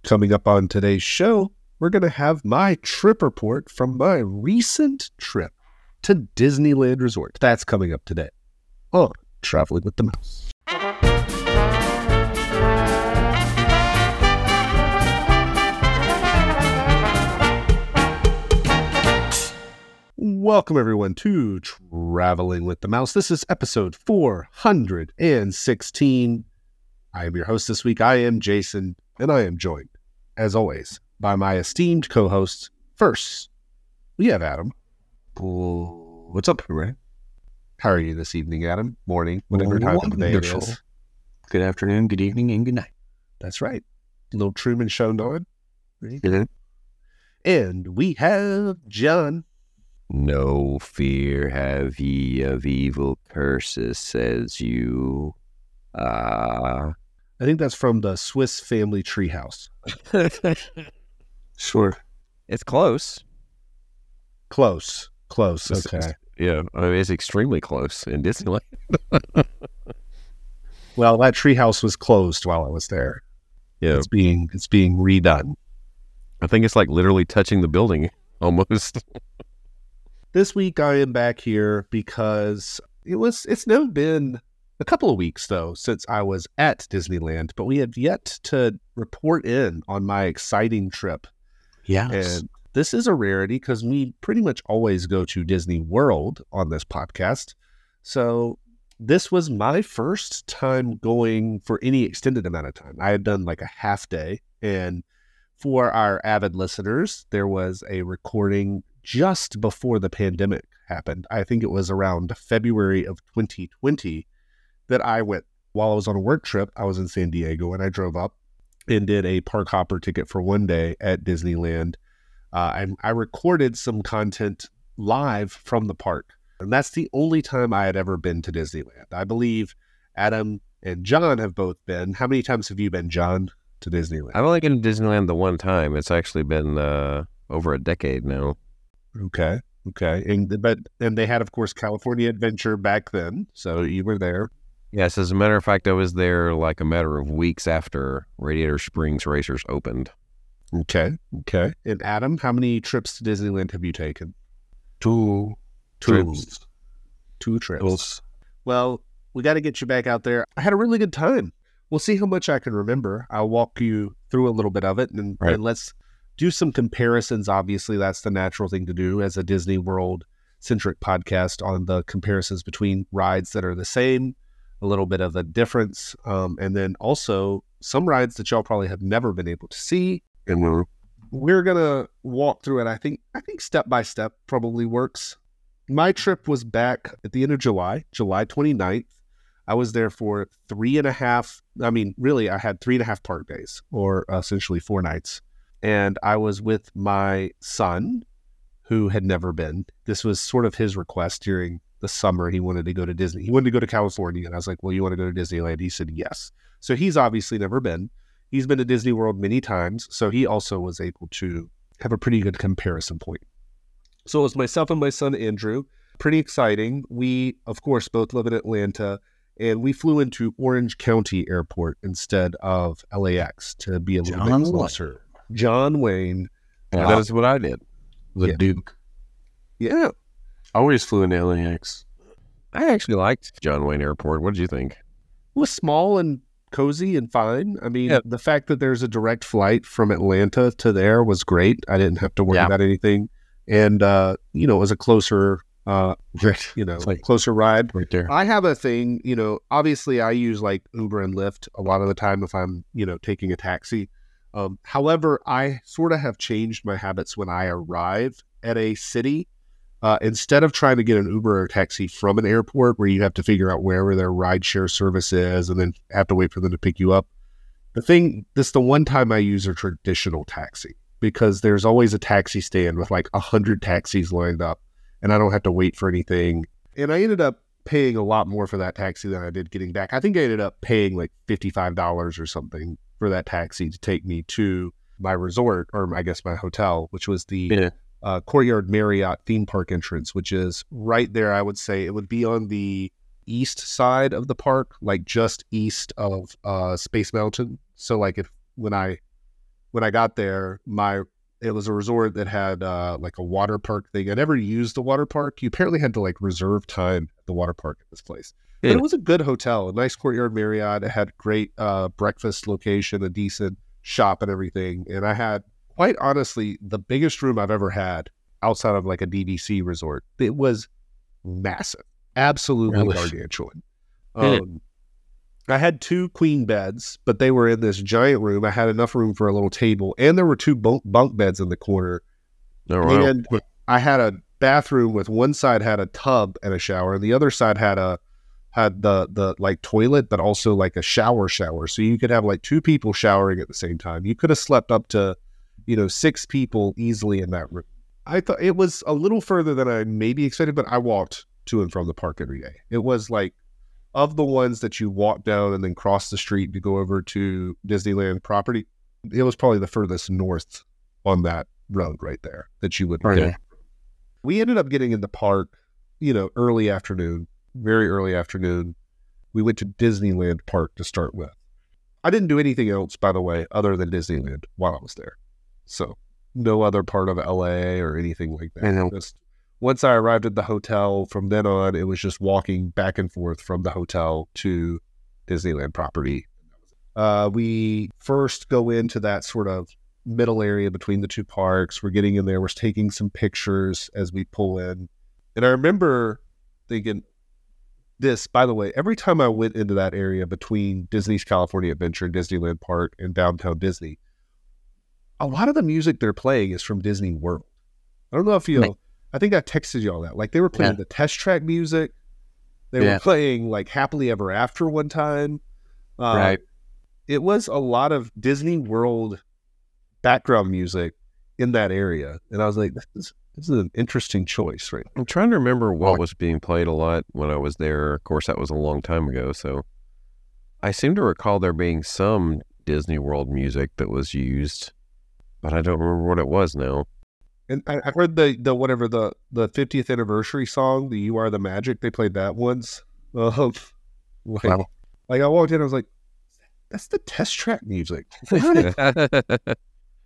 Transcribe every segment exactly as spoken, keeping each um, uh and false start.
Coming up on today's show, we're going to have my trip report from my recent trip to Disneyland Resort. That's coming up today on Traveling with the Mouse. Welcome, everyone, to Traveling with the Mouse. This is episode four hundred sixteen. I am your host this week. I am Jason, and I am joined, as always, by my esteemed co-hosts. First, we have Adam. What's up, Ray? How are you this evening, Adam? Morning, whatever time of the day it is. Good afternoon, good evening, and good night. That's right. Little Truman Show on. Mm-hmm. And we have John. No fear have ye of evil curses, says you. Uh... I think that's from the Swiss Family Treehouse. Sure. It's close. Close. Close. It's, okay. It's, yeah, I mean, it's extremely close in Disneyland. Well, that treehouse was closed while I was there. Yeah. It's being, it's being redone. I think it's like literally touching the building almost. This week I am back here because it was, it's now been a couple of weeks, though, since I was at Disneyland, but we have yet to report in on my exciting trip. Yes. And this is a rarity because we pretty much always go to Disney World on this podcast. So this was my first time going for any extended amount of time. I had done like a half day. And for our avid listeners, there was a recording just before the pandemic happened. I think it was around February of twenty twenty that I went while I was on a work trip. I was in San Diego and I drove up and did a park hopper ticket for one day at Disneyland. Uh, and I recorded some content live from the park. And that's the only time I had ever been to Disneyland. I believe Adam and John have both been. How many times have you been, John, to Disneyland? I've only been to Disneyland the one time. It's actually been uh, over a decade now. Okay. Okay. And but and they had, of course, California Adventure back then. So you were there. Yes, as a matter of fact, I was there like a matter of weeks after Radiator Springs Racers opened. Okay. Okay. And Adam, how many trips to Disneyland have you taken? Two. Two. Trips. Two trips. Trips. Well, we got to get you back out there. I had a really good time. We'll see how much I can remember. I'll walk you through a little bit of it, and, right. and let's do some comparisons. Obviously, that's the natural thing to do as a Disney World-centric podcast, on the comparisons between rides that are the same, a little bit of a difference, um, and then also some rides that y'all probably have never been able to see. And we're, we're going to walk through it. I think I think step by step probably works. My trip was back at the end of July, July twenty-ninth. I was there for three and a half. I mean, really, I had three and a half park days, or essentially four nights. And I was with my son, who had never been. This was sort of his request during the summer. He wanted to go to Disney. He wanted to go to California. And I was like, well, you want to go to Disneyland? He said, yes. So he's obviously never been. He's been to Disney World many times. So he also was able to have a pretty good comparison point. So it was myself and my son, Andrew. Pretty exciting. We, of course, both live in Atlanta. And we flew into Orange County Airport instead of L A X to be a little John bit closer. John Wayne. Yeah, that is what I did. The Yeah. Duke. Yeah. I always flew into L A X. I actually liked John Wayne Airport. What did you think? It was small and cozy and fine. I mean, Yeah. the fact that there's a direct flight from Atlanta to there was great. I didn't have to worry Yeah. about anything. And, uh, you know, it was a closer, uh, you know, It's like- closer ride. Right there. I have a thing, you know, obviously I use like Uber and Lyft a lot of the time if I'm, you know, taking a taxi. Um, however, I sort of have changed my habits when I arrive at a city. Uh, instead of trying to get an Uber or taxi from an airport where you have to figure out wherever their rideshare service is and then have to wait for them to pick you up. The thing, this the one time I use a traditional taxi, because there's always a taxi stand with like a hundred taxis lined up and I don't have to wait for anything. And I ended up paying a lot more for that taxi than I did getting back. I think I ended up paying like fifty-five dollars or something for that taxi to take me to my resort, or I guess my hotel, which was the Yeah. uh, Courtyard Marriott theme park entrance, which is right there. I would say it would be on the east side of the park, like just east of uh, Space Mountain. So like if when I when I got there, my it was a resort that had uh, like a water park thing. I never used the water park. You apparently had to like reserve time at the water park at this place. Yeah. But it was a good hotel, a nice Courtyard Marriott. It had great uh, breakfast location, a decent shop and everything. And I had, quite honestly, the biggest room I've ever had outside of like a D V C resort. It was massive, absolutely Really? gargantuan. Um, I had two queen beds, but they were in this giant room. I had enough room for a little table, and there were two bunk, bunk beds in the corner. Oh, wow. And I had a bathroom with one side had a tub and a shower, and the other side had a had the the like toilet, but also like a shower shower. So you could have like two people showering at the same time. You could have slept up to, you know, six people easily in that room. I thought it was a little further than I maybe expected, but I walked to and from the park every day. It was like, of the ones that you walk down and then cross the street to go over to Disneyland property, it was probably the furthest north on that road right there that you would. Okay. We ended up getting in the park, you know, early afternoon, very early afternoon. We went to Disneyland Park to start with. I didn't do anything else, by the way, other than Disneyland while I was there. So no other part of L A or anything like that. I know. Just once I arrived at the hotel, from then on, it was just walking back and forth from the hotel to Disneyland property. Uh, we first go into that sort of middle area between the two parks. We're getting in there. We're taking some pictures as we pull in. And I remember thinking this, by the way, every time I went into that area between Disney's California Adventure and Disneyland Park and downtown Disney, a lot of the music they're playing is from Disney World. I don't know if you know. I think I texted you all that. Like, they were playing Yeah. the Test Track music. They Yeah. were playing like Happily Ever After one time. Uh, Right. It was a lot of Disney World background music in that area. And I was like, this is, this is an interesting choice, right? I'm trying to remember what Oh. was being played a lot when I was there. Of course, that was a long time ago. So I seem to recall there being some Disney World music that was used, but I don't remember what it was now. And I, I heard the, the whatever, the, the fiftieth anniversary song, the You Are the Magic. They played that once. Um, like, Wow. like I walked in, I was like, that's the Test Track music. The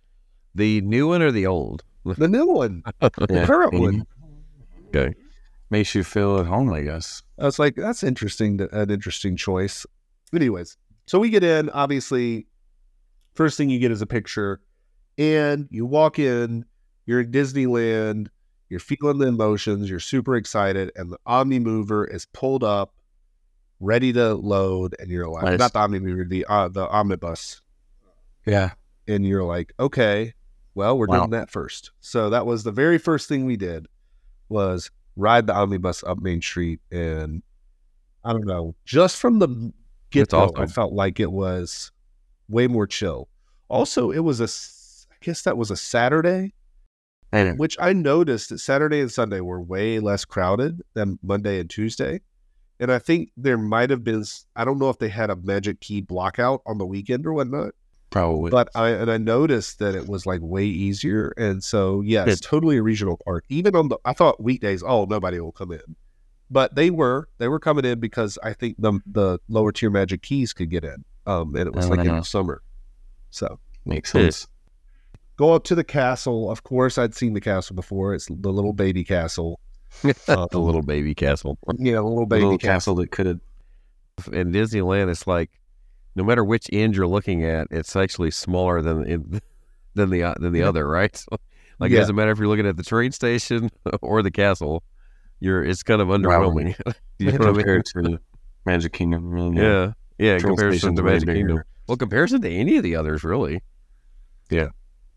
new one or the old? The new one. The Yeah. current Mhm. one. Okay. Makes you feel at home, I guess. I was like, that's interesting, an interesting choice. Anyways, so we get in, obviously, first thing you get is a picture, and you walk in, you're in Disneyland, you're feeling the emotions, you're super excited, and the Omni Mover is pulled up, ready to load, and you're like, Nice. not the Omni Mover, the, uh, the omnibus, Yeah. and you're like, okay, well, we're Wow. doing that first. So that was the very first thing we did, was ride the omnibus up Main Street. And I don't know, just from the get go, awesome. I felt like it was way more chill. Also, it was a, s- I guess that was a Saturday, I know. which I noticed that Saturday and Sunday were way less crowded than Monday and Tuesday. And I think there might have been, s- I don't know if they had a Magic Key blockout on the weekend or whatnot, Probably. but I, and I noticed that it was like way easier. And so, yes, Good. totally a regional park. Even on the, I thought weekdays, oh, nobody will come in. But they were, they were coming in because I think the the lower tier Magic Keys could get in. Um, and it was Oh, like I in know. the summer. So Makes sense. go up to the castle. Of course, I'd seen the castle before. It's the little baby castle. Um, The little baby castle. Yeah, the little The baby little castle. castle that could have. In Disneyland, it's like no matter which end you're looking at, it's actually smaller than in, than the than the other, right? So, like it Yeah. doesn't matter if you're looking at the train station or the castle. You're it's kind of underwhelming. You know what I mean? Compared to Magic Kingdom. I mean, Yeah, yeah. In Train comparison station's to way Magic bigger. Kingdom. Well, comparison to any of the others, really. Yeah.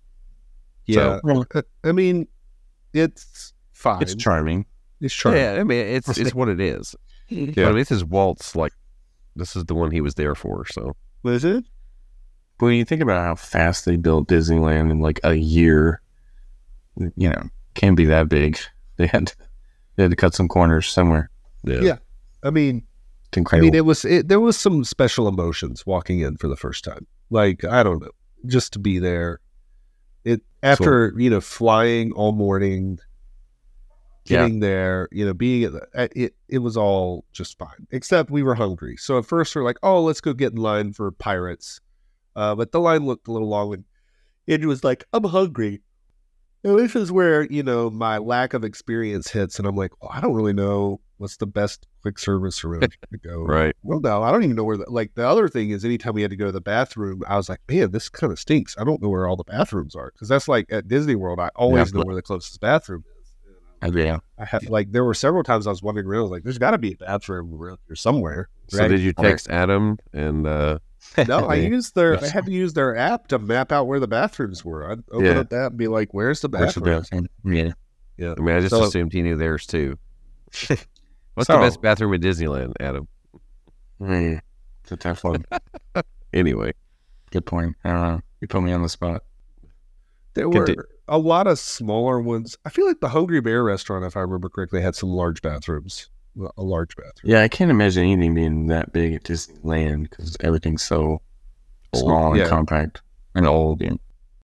So- Well, I- I mean, it's fine. it's charming. It's charming. Yeah, I mean, it's it's what it is. Yeah. But I mean, this is Walt's. Like, this is the one he was there for. So What is it? But when you think about how fast they built Disneyland in like a year, you know, can't be that big. They had to, they had to cut some corners somewhere. yeah, Yeah. I mean, It's I incredible. mean, it was it, there was some special emotions walking in for the first time. Like, I don't know, just to be there. It after you know flying all morning, Yeah. getting there, you know, being at the, it it was all just fine. Except we were hungry, so at first we're like, oh, let's go get in line for Pirates, uh, but the line looked a little long. And Andrew was like, I'm hungry. And this is where, you know, my lack of experience hits. And I'm like, well, I don't really know what's the best quick service around to go. Right. Well, no, I don't even know where, the, like, the other thing is anytime we had to go to the bathroom, I was like, man, this kind of stinks. I don't know where all the bathrooms are. Because that's like at Disney World, I always Yeah. know where the closest bathroom is. You know? Oh, yeah. I had, like, there were several times I was wondering around, I was like, there's got to be a bathroom around here somewhere. So right? did you text Adam and uh No, I used their, I had to use their app to map out where the bathrooms were. I'd open Yeah. up that and be like, where's the Where's the bathroom? bathroom? Yeah. I mean I just So- assumed he knew theirs too. What's So- the best bathroom at Disneyland, Adam? Mm, it's a tough one. Anyway. Good point. I don't know. You put me on the spot. There Get were to- a lot of smaller ones. I feel like the Hungry Bear restaurant, if I remember correctly, had some large bathrooms. Well, A large bathroom. Yeah, I can't imagine anything being that big at Disneyland because everything's so Old, small and yeah. compact and old. And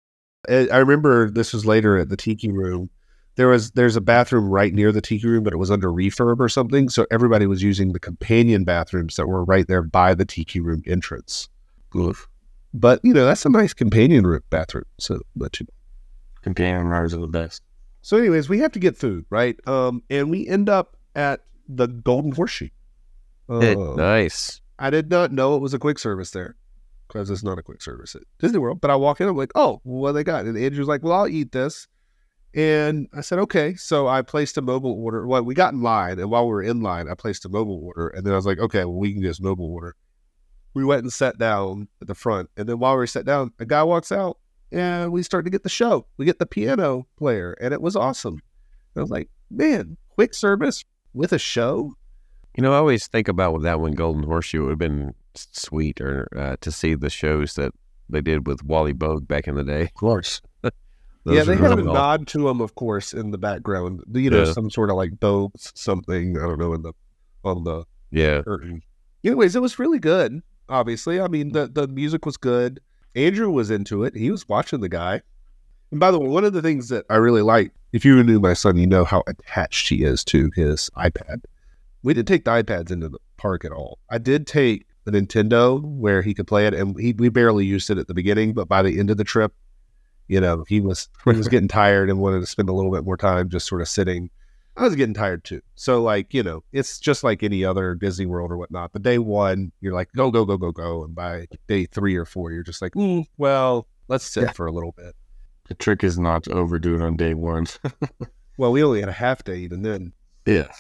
I I remember this was later at the Tiki Room. There was there's a bathroom right near the Tiki Room, but it was under refurb or something. So everybody was using the companion bathrooms that were right there by the Tiki Room entrance. Oof. But you know that's a nice companion room bathroom. So let you know. Companion rides are the best. So, anyways, we have to get food, right? Um, and we end up at the Golden Horseshoe. Uh, Nice. I did not know it was a quick service there because it's not a quick service at Disney World. But I walk in, I'm like, oh, what they got? And Andrew's like, well, I'll eat this. And I said, okay. So I placed a mobile order. Well, we got in line. And while we were in line, I placed a mobile order. And then I was like, okay, well, we can just mobile order. We went and sat down at the front. And then while we were sat down, a guy walks out and we start to get the show. We get the piano player. And it was awesome. And I was like, man, quick service with a show? You know, I always think about with that one Golden Horseshoe, it would have been sweet or uh, to see the shows that they did with Wally Bogue back in the day. Of course. Those yeah, they were had a really awesome. nod to him, of course, in the background. You know, Yeah. some sort of like Bogue something. I don't know in the on the Yeah. curtain. Anyways, it was really good. Obviously, I mean the the music was good. Andrew was into it. He was watching the guy. And by the way, one of the things that I really like, if you knew my son, you know how attached he is to his iPad. We didn't take the iPads into the park at all. I did take the Nintendo where he could play it, and he, we barely used it at the beginning. But by the end of the trip, you know, he was he was getting tired and wanted to spend a little bit more time just sort of sitting. I was getting tired too. So like, you know, it's just like any other Disney World or whatnot. But day one, you're like, go, go, go, go, go. And by day three or four, you're just like, mm, well, let's sit Yeah. for a little bit. The trick is not to overdo it on day one. Well, we only had a half day even then. Yeah.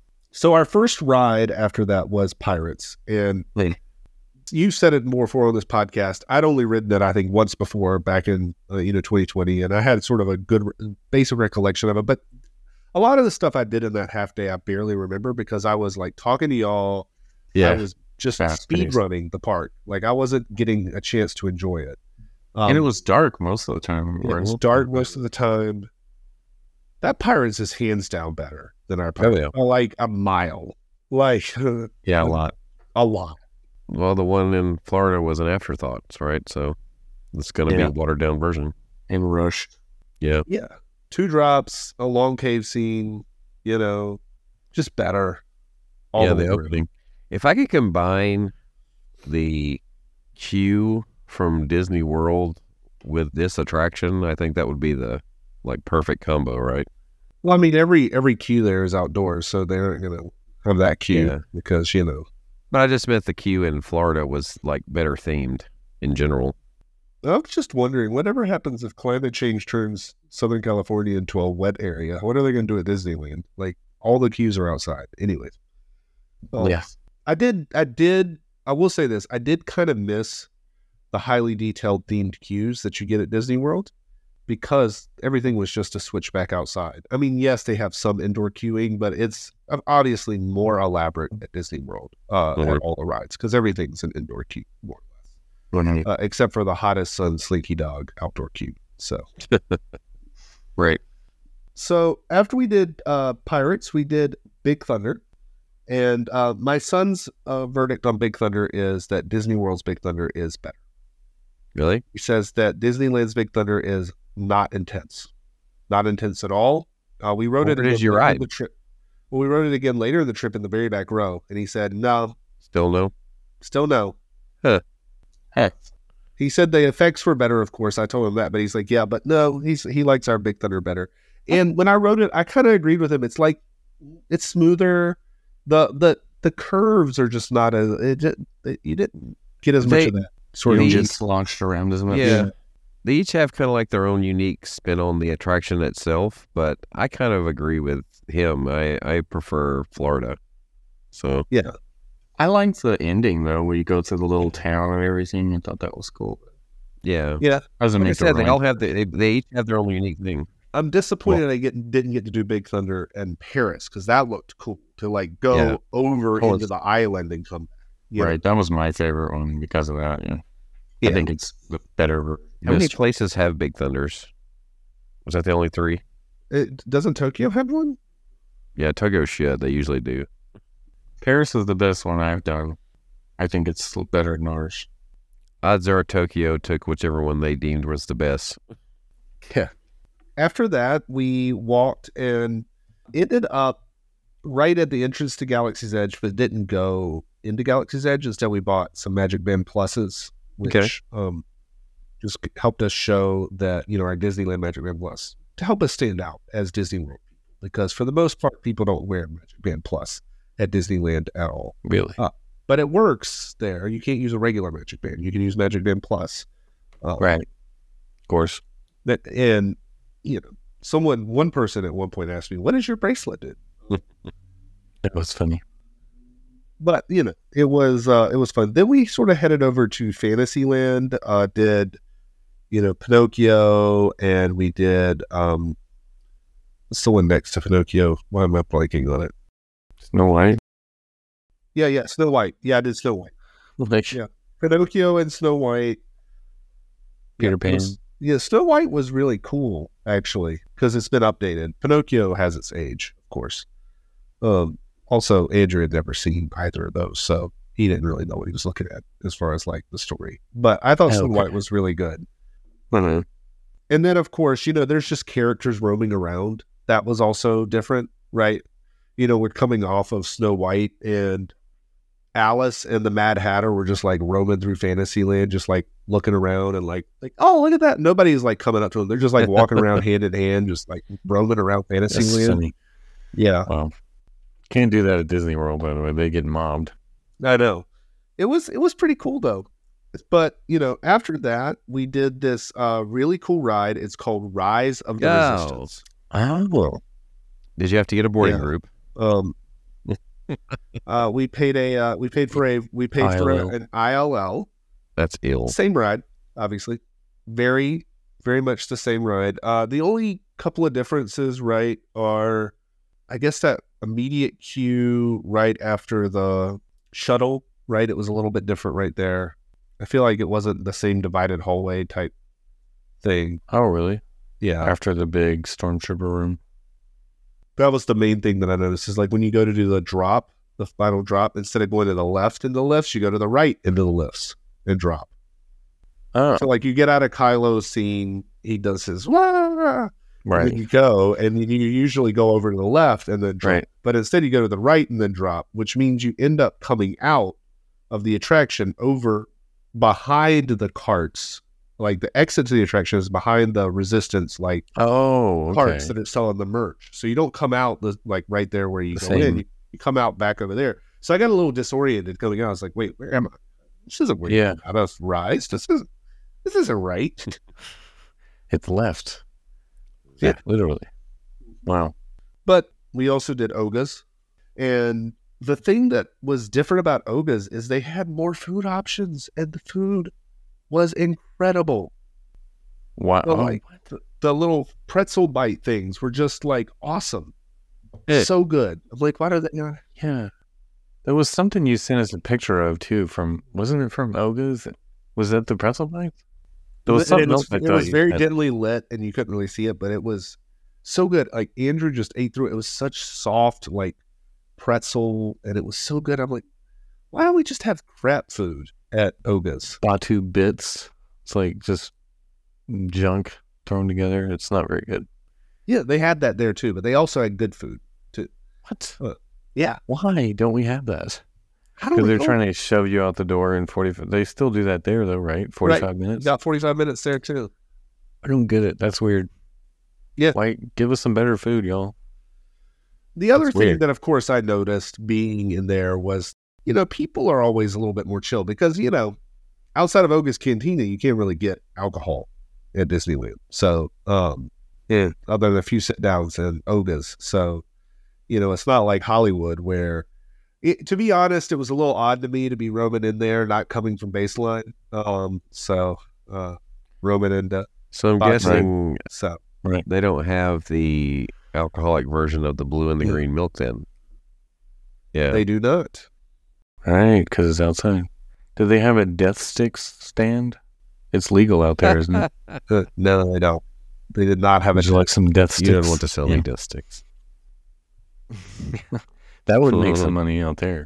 So our first ride after that was Pirates. And Hey. you said it more for on this podcast. I'd only ridden it, I think, once before back in, uh, you know, twenty twenty. And I had sort of a good re- basic recollection of it. But a lot of the stuff I did in that half day, I barely remember because I was like talking to y'all. I Yeah. was just Fast speed paced. running the park. Like I wasn't getting a chance to enjoy it. Um, and it was dark most of the time. it was dark most of the time. That Pirates is hands down better than our Pirates. yeah. By, like a mile. Like Yeah, a lot. a lot. Well, the one in Florida was an afterthought, right? So it's going to Yeah. be a watered down version. And Rush. Yeah. Yeah. Two drops, a long cave scene, you know, just better. all yeah, the the way through. opening. If I could combine the queue from Disney World with this attraction, I think that would be the like perfect combo, right? Well, I mean, every every queue there is outdoors, so they aren't going to have that queue Yeah. because, you know. But I just meant the queue in Florida was like better themed in general. I was just wondering, whatever happens if climate change turns Southern California into a wet area? What are they going to do at Disneyland? Like, all the queues are outside. Anyways. Um, Yeah. I did, I did, I will say this. I did kind of miss the highly detailed themed queues that you get at Disney World because everything was just a switch back outside. I mean, yes, they have some indoor queuing, but it's obviously more elaborate at Disney World, uh, Mhm. at all the rides because everything's an indoor queue, more or less. Uh, except for the hottest sun Slinky Dog outdoor queue. So, Right. so after we did uh, Pirates, we did Big Thunder, and uh, my son's uh, verdict on Big Thunder is that Disney World's Big Thunder is better. Really? He says that Disneyland's Big Thunder is not intense, not intense at all. Uh, we wrote Where it in did the, you in ride? the trip. Well, we wrote it again later in the trip in the very back row, and he said no, Still no? still no. Heck. He said the effects were better, of course. I told him that, but he's like, yeah, but no, he's he likes our Big Thunder better. And when I wrote it, I kind of agreed with him. It's like it's smoother. The the the curves are just not as it, just, it, you didn't get as They- much of that sort You of. just launched around as much. Yeah. They each have kind of like their own unique spin on the attraction itself, but I kind of agree with him. I, I prefer Florida. So, I liked the ending though, where you go to the little town and everything. I thought that was cool. yeah. Yeah, Doesn't Like I make said, the they all have the, they, they each have their own unique thing. I'm disappointed I get didn't get to do Big Thunder and Paris because that looked cool to like go Yeah. over Oh, into the island and come back. Yeah. Right, that was my favorite one because of that. Yeah, Yeah. I think it's the better. How many this- places have Big Thunders? Was that the only three? It, doesn't Tokyo have one? Yeah, Tokyo should. They usually do. Paris is the best one I've done. I think it's better than ours. Odds are Tokyo took whichever one they deemed was the best. Yeah. After that, we walked and ended up right at the entrance to Galaxy's Edge, but didn't go into Galaxy's Edge. Instead, we bought some Magic Band Pluses, which Okay. um, just helped us show that, you know, our Disneyland Magic Band Plus to help us stand out as Disney World people. Because for the most part, people don't wear Magic Band Plus at Disneyland at all. Really? But it works there. You can't use a regular Magic Band. You can use Magic Band Plus. Uh, Right. Of course. That and you know, someone, one person at one point asked me, "What does your bracelet do?" It was funny. But you know, it was uh, it was fun. Then we sort of headed over to Fantasyland. Uh, did you know Pinocchio, and we did um, someone next to Pinocchio. Why am I blanking on it? Snow White. Yeah, yeah, Snow White. Yeah, I did Snow White. Like Yeah. Pinocchio and Snow White. Peter Yeah, it Pan. was- yeah, Snow White was really cool actually because it's been updated. Pinocchio has its age, of course. Um, also, Andrew had never seen either of those, so he didn't really know what he was looking at as far as like the story. But I thought Oh, Snow okay. White was really good. Mhm. And then, of course, you know, there's just characters roaming around. That was also different, right? You know, we're coming off of Snow White, and Alice and the Mad Hatter were just like roaming through Fantasyland, just like looking around and like, like, oh, look at that. Nobody's like coming up to them. They're just like walking around hand in hand, just like roaming around That's Fantasyland. funny. Yeah, Wow. Can't do that at Disney World, by the way. They get mobbed. I know. It was it was pretty cool though. But you know, after that, we did this uh, really cool ride. It's called Rise of the Oh. Resistance. Oh. Did you have to get a boarding Yeah. group? Um, uh, we paid a uh, we paid for a we paid for I a, L L. an I L L. That's ill. Same ride, obviously. Very, very much the same ride. Uh, the only couple of differences, right, are I guess that immediate queue right after the shuttle, right? It was a little bit different right there. I feel like it wasn't the same divided hallway type thing. Oh, really? Yeah. After the big stormtrooper room. That was the main thing that I noticed is like when you go to do the drop, the final drop, instead of going to the left in the lifts, you go to the right into the lifts and drop. Oh, So like you get out of Kylo's scene, he does his wah, and right. then you go, and then you usually go over to the left and then drop. Right. But instead you go to the right and then drop, which means you end up coming out of the attraction over behind the carts. Like the exit to the attraction is behind the resistance, like Oh, okay. parts that are selling the merch. So you don't come out the, like right there where you The go in. same. You, you come out back over there. So I got a little disoriented coming out. I was like, wait, where am I? This isn't where Yeah. you got us rise. This isn't this isn't right. It's left. Yeah. Literally. Wow. But we also did Oga's. And the thing that was different about Oga's is they had more food options, and the food was incredible. Wow. The, like the, the little pretzel bite things were just like awesome. Yeah. So good. I'm like, why do they not? Yeah. There was something you sent us a picture of too from, wasn't it from Oga's? Was that the pretzel bites? There was It something was, else I it thought was you very had. dimly lit and you couldn't really see it, but it was so good. Like Andrew just ate through it. It was such soft, like pretzel, and it was so good. I'm like, why don't we just have crap food at Oga's? Batu bits. It's like just junk thrown together. It's not very good. Yeah, they had that there too, but they also had good food. What? Yeah. Why don't we have that? How do Because we they're go? trying to shove you out the door in forty. They still do that there, though, right? Forty-five minutes. Got forty-five minutes there too. I don't get it. That's weird. Yeah. Why give us some better food, y'all? The other That's thing weird. that, of course, I noticed being in there was, you know, people are always a little bit more chill because, you know, outside of Oga's Cantina, you can't really get alcohol at Disneyland. So, um, yeah, other than a few sit downs and Oga's. So, you know, it's not like Hollywood where, it, to be honest, it was a little odd to me to be roaming in there, not coming from baseline. Um, so, uh, roaming into, So I'm Box, guessing so, they don't have the alcoholic version of the blue and the Yeah. green milk then. Yeah. they do not. Right, because it's outside. Do they have a death sticks stand? It's legal out there, isn't it? Uh, no, they don't. They did not have Would a you like some death sticks? You don't want to sell Yeah. any death sticks. That would make some money out there.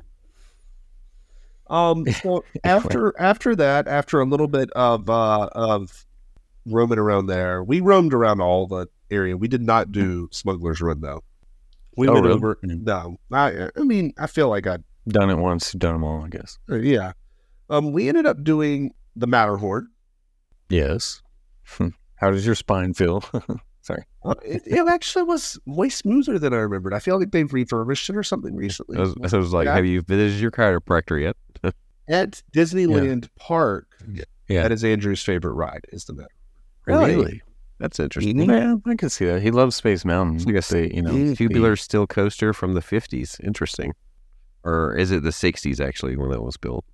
Um, so after after that, after a little bit of uh, of roaming around there, we roamed around all the area. We did not do Smuggler's Run though. We Oh, went really? over. Mm. No, I I mean I feel like I Done it once, done them all, I guess. uh, yeah. Um, we ended up doing the Matterhorn. Yes. How does your spine feel? Sorry. Uh, it, it actually was way smoother than I remembered. I feel like they've refurbished it or something recently. I was, I was like, Yeah. have you visited your chiropractor yet? At Disneyland Park, Yeah. that is Andrew's favorite ride. Is the Matterhorn. Really? That's interesting. Mhm. Yeah, I can see that. He loves Space Mountain. It's like a They, you know, Mm. Tubular steel coaster from the fifties. Interesting. Or is it the sixties actually when that was built?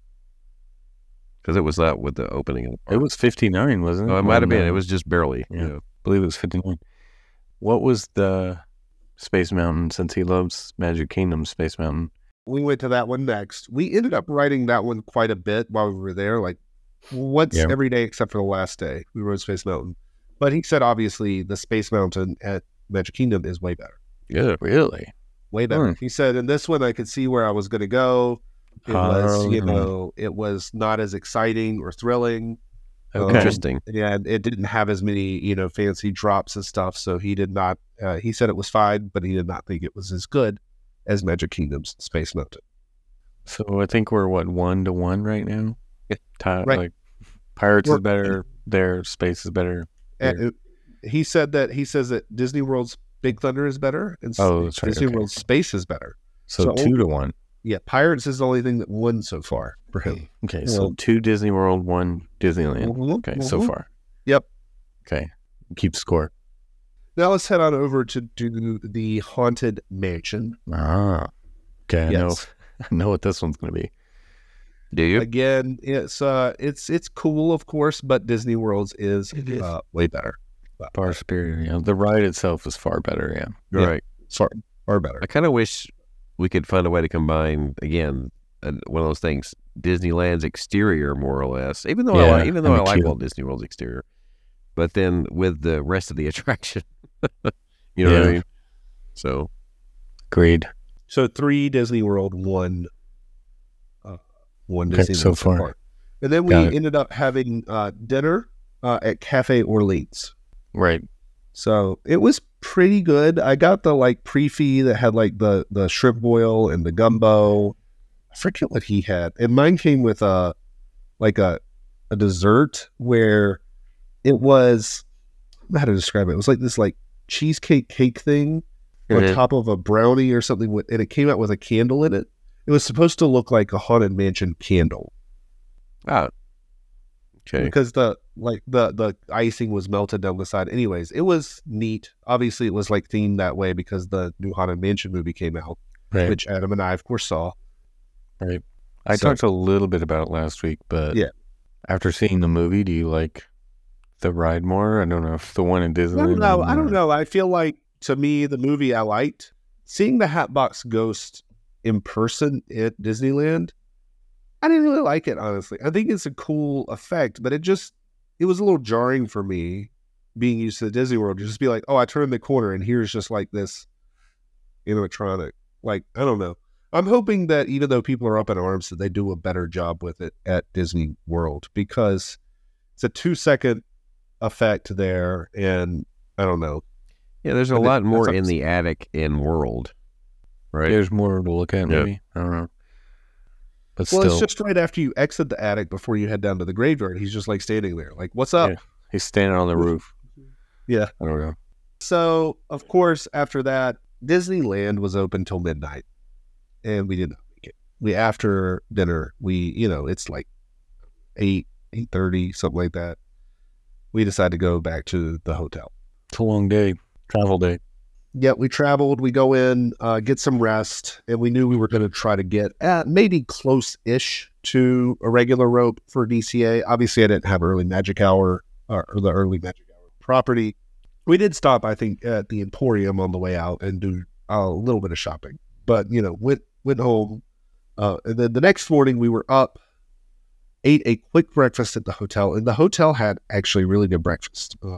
Because it was that with the opening of the park. It was fifty-nine, wasn't it? Oh, it might have been. When, It uh, was just barely. yeah. Yeah. I believe it was fifty-nine. What was the Space Mountain, since he loves Magic Kingdom Space Mountain? We went to that one next. We ended up riding that one quite a bit while we were there, like once Yeah. every day except for the last day. We rode Space Mountain. But he said, obviously, the Space Mountain at Magic Kingdom is way better. Yeah. Really? Way better. Hmm. He said, in this one, I could see where I was going to go. It was, Oh, you yeah. know, it was not as exciting or thrilling. Okay. Interesting. And it didn't have as many, you know, fancy drops and stuff. So he did not, uh, he said it was fine, but he did not think it was as good as Magic Kingdom's Space Mountain. So I think we're, what, one to one right now? Yeah. Ti- Right. Like, Pirates We're- is better, their Space is better. And Yeah. it- he said that he says that Disney World's Big Thunder is better and Oh, that's right, Disney okay. World's Space is better. So, So- two to one. Yeah, Pirates is the only thing that won so far for him. Okay, so Well- two Disney World, one Disneyland. Mhm, Okay, so mhm. far. Yep. Okay, keep score. Now let's head on over to do the Haunted Mansion. Ah, okay, I know, Yes. I know what this one's going to be. Do you? Again, it's uh, it's it's cool, of course, but Disney World's is uh, way better. Far superior. Yeah, the ride itself is far better. Yeah. Yeah. Right. Far, far better. I kind of wish we could find a way to combine again uh, one of those things, Disneyland's exterior, more or less. Even though I Yeah, like, even though I that'd be like cute. Walt Disney World's exterior, but then with the rest of the attraction, you know what I Yeah. mean? So Agreed. So three Disney World, one, uh, one Okay, Disney so World far. park. And then we Got it. ended up having uh, dinner uh, at Cafe Orleans. Right. So it was pretty good. I got the like pre-fee that had like the the shrimp boil and the gumbo. I forget what he had. And mine came with a like a a dessert where it was, I don't know how to describe it. It was like this like cheesecake cake thing on Mhm. top of a brownie or something with, and it came out with a candle in it. It was supposed to look like a Haunted Mansion candle. ah, okay. Because the like the the icing was melted down the side. Anyways, it was neat. Obviously, it was like themed that way because the new Haunted Mansion movie came out, Right. which Adam and I, of course, saw. Right. I So- talked a little bit about it last week, but Yeah. after seeing the movie, do you like the ride more? I don't know if the one in I Disneyland. don't know. I or- don't know. I feel like to me, the movie I liked seeing the Hatbox Ghost in person at Disneyland. I didn't really like it, honestly. I think it's a cool effect, but it just it was a little jarring for me being used to the Disney World. You just be like, oh, I turned the corner and here's just like this animatronic. Like, I don't know. I'm hoping that even though people are up in arms, that they do a better job with it at Disney World because it's a two second effect there, and I don't know. Yeah, there's a But it- lot more that's in up- the attic in World, right? There's more to look at, Yeah. maybe. I don't know. But Well, still, it's just right after you exit the attic before you head down to the graveyard. He's just like standing there, like, "What's up?" Yeah. he's standing on the roof. Yeah. I don't know. So, of course, after that, Disneyland was open till midnight, and we did not make it. We after dinner, we you know it's like eight eight thirty something like that. We decided to go back to the hotel. It's a long day, travel day. Yeah, we traveled. We go in, uh, get some rest, and we knew we were going to try to get at maybe close-ish to a regular rope for D C A. Obviously, I didn't have early magic hour or, or the early magic hour property. We did stop, I think, at the Emporium on the way out and do a little bit of shopping. But you know, went went home, uh, and then the next morning we were up, ate a quick breakfast at the hotel, and the hotel had actually really good breakfast. Uh,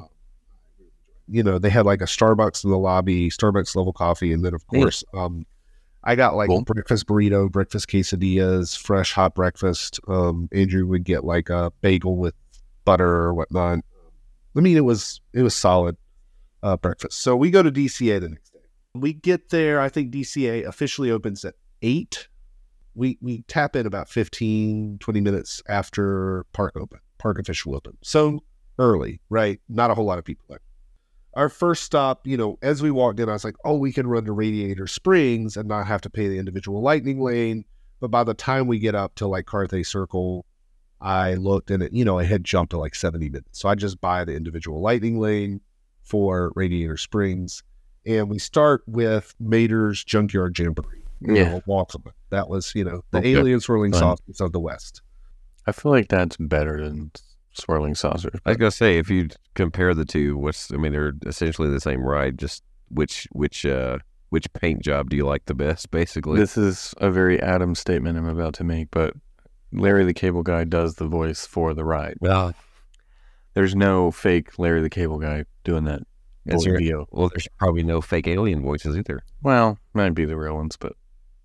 you know, they had like a Starbucks in the lobby, Starbucks level coffee. And then of course, um, I got like Cool. breakfast burrito, breakfast quesadillas, fresh hot breakfast. Um, Andrew would get like a bagel with butter or whatnot. I mean, it was, it was solid, uh, breakfast. So we go to D C A the next day. We get there. I think D C A officially opens at eight. We, we tap in about fifteen, twenty minutes after park open, park official open. So early, right? Not a whole lot of people there. Our first stop, you know, as we walked in, I was like, oh, we can run to Radiator Springs and not have to pay the individual lightning lane. But by the time we get up to like Carthay Circle, I looked and it, you know, it had jumped to like seventy minutes. So I just buy the individual lightning lane for Radiator Springs. And we start with Mater's Junkyard Jamboree. You Yeah. know, walk them. That was, you know, the Okay. alien swirling Fine. saucers of the West. I feel like that's better than swirling saucers. I was gonna say, if you compare the two, what's I mean, they're essentially the same ride. Just which which uh which paint job do you like the best? Basically, This is a very Adam statement I'm about to make, but Larry the Cable Guy does the voice for the ride. well, There's no fake Larry the Cable Guy doing that. Is there? V O. well, there's probably no fake alien voices either. Well, might be the real ones, but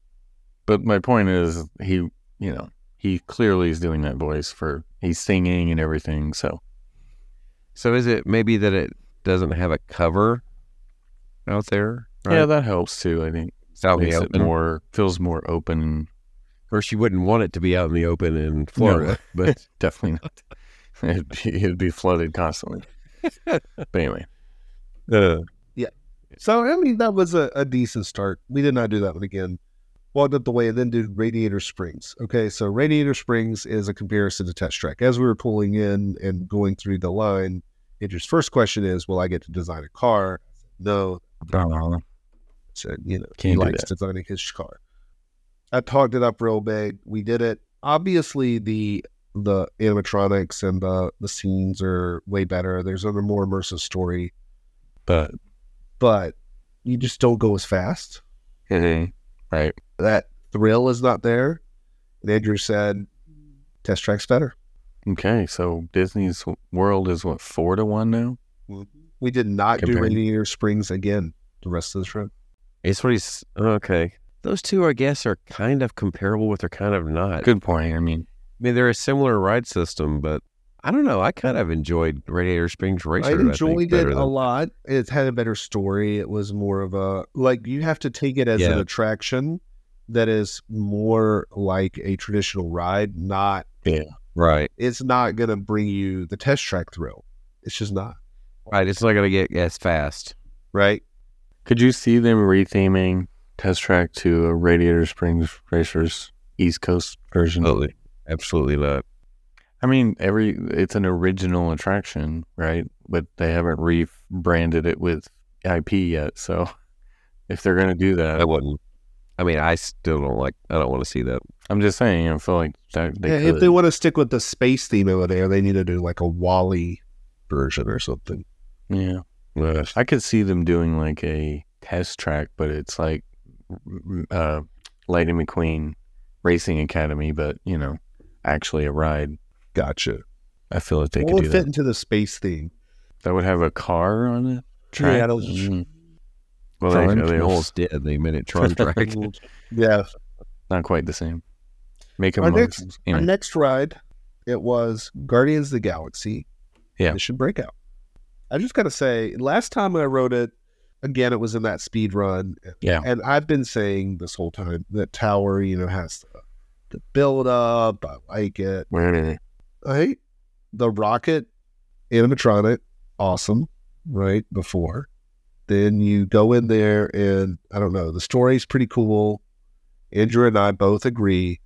but my point is he, you know, he clearly is doing that voice for he's singing and everything. So So is it maybe that it doesn't have a cover out there? Right? yeah, that helps too. I think It's out in makes the it open. more feels more open. Of course, you wouldn't want it to be out in the open in Florida, but Definitely not. It'd be, it'd be flooded constantly. But anyway, uh, So, I mean, that was a, a decent start. We did not do that one again. Walked up the way and then did Radiator Springs. Okay, so Radiator Springs is a comparison to Test Track. As we were pulling in and going through the line, Andrew's first question is, will I get to design a car? I said, no. I said, you know, he Can't do likes that. designing his car. I talked it up real big. We did it. Obviously, the the animatronics and the, the scenes are way better. There's a more immersive story, but but you just don't go as fast. right. That thrill is not there. And Andrew said, Test Track's better. Okay, so Disney's World is what, four to one now? We did not do Compared- Radiator Springs again the rest of the trip. it's what he's okay. Those two, I guess, are kind of comparable, but they're kind of not. Good point. I mean, I mean, they're a similar ride system, but I don't know. I kind of enjoyed Radiator Springs Racer. I think, enjoyed it better a than- lot. It had a better story. It was more of a, like, you have to take it as an Yeah. attraction that is more like a traditional ride, not, Right, it's not going to bring you the Test Track thrill. It's just not, right. It's not going to get as fast. right? could you see them retheming Test Track to a Radiator Springs Racers East Coast version? Absolutely, absolutely not. I mean, every it's an original attraction, right? But they haven't rebranded it with I P yet. So if they're gonna do that, I wouldn't. I mean, I still don't like. I don't want to see that. I'm just saying. I feel like that they Yeah, could. if they want to stick with the space theme over there, they need to do like a Wall-E version or something. yeah, Uh, I could see them doing like a test track, but it's like uh, Lightning McQueen Racing Academy, but you know, actually a ride. Gotcha. I feel like they What could would do fit that. into the space theme? That would have a car on it. Track. Yeah, I don't- Mm, well, they, Tron? they almost did. They made it Tron track. Yeah. not quite the same. Make them Our look- next, you our know. next ride, it was Guardians of the Galaxy Yeah. Mission Breakout. I just got to say, last time I rode it, again, it was in that speed run. Yeah. And I've been saying this whole time that Tower, you know, has the the build up. I like it. Right. Right? The rocket animatronic, awesome, right? Before. Then you go in there and I don't know, the story's pretty cool. Andrew and I both agree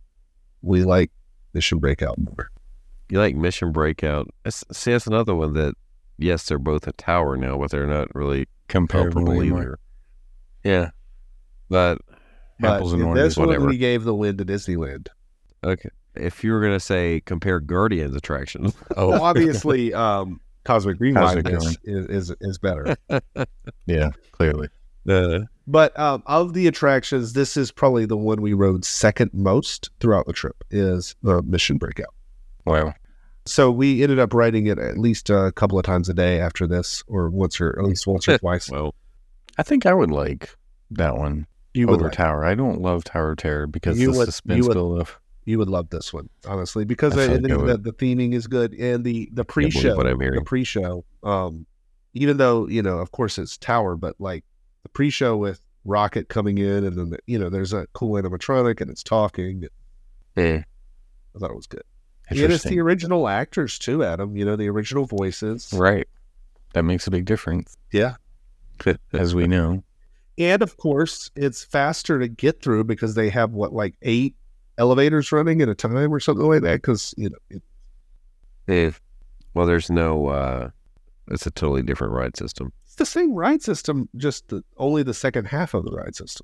we like Mission Breakout more. You like Mission Breakout? That's, see, that's another one that, yes, they're both a tower now, but they're not really Comparable comparable anymore. either. Yeah. But, Apples But and in oranges, this one, whatever. we gave the win to Disneyland. okay. If you were going to say compare Guardians attractions, Oh, Well, obviously, um, Cosmic Rewind Cosmic is, is, is, is better. yeah, clearly. uh, But um, of the attractions, this is probably the one we rode second most throughout the trip is uh, Mission Breakout. Wow. So we ended up riding it at least a couple of times a day after this, or once or at least once or twice. well, I think I would like that one You would over like, Tower. I don't love Tower of Terror because You the would- suspense you would- build up. you would love this one, honestly, because I I feel I think like I the, would. the theming is good and the the can't believe pre-show, what I'm the hearing. pre-show. Um, even though you know, of course, it's Tower, but like the pre-show with Rocket coming in, and then the, you know, there's a cool animatronic and it's talking. Eh, I thought it was good. And it's interesting. the original actors too, Adam. You know, the original voices. Right. That makes a big difference, Yeah. as we know. And of course, it's faster to get through because they have what, like eight elevators running at a time or something like that. Because, you know, it, eh. Well, there's no, uh, it's a totally different ride system. it's the same ride system, just the, only the second half of the ride system.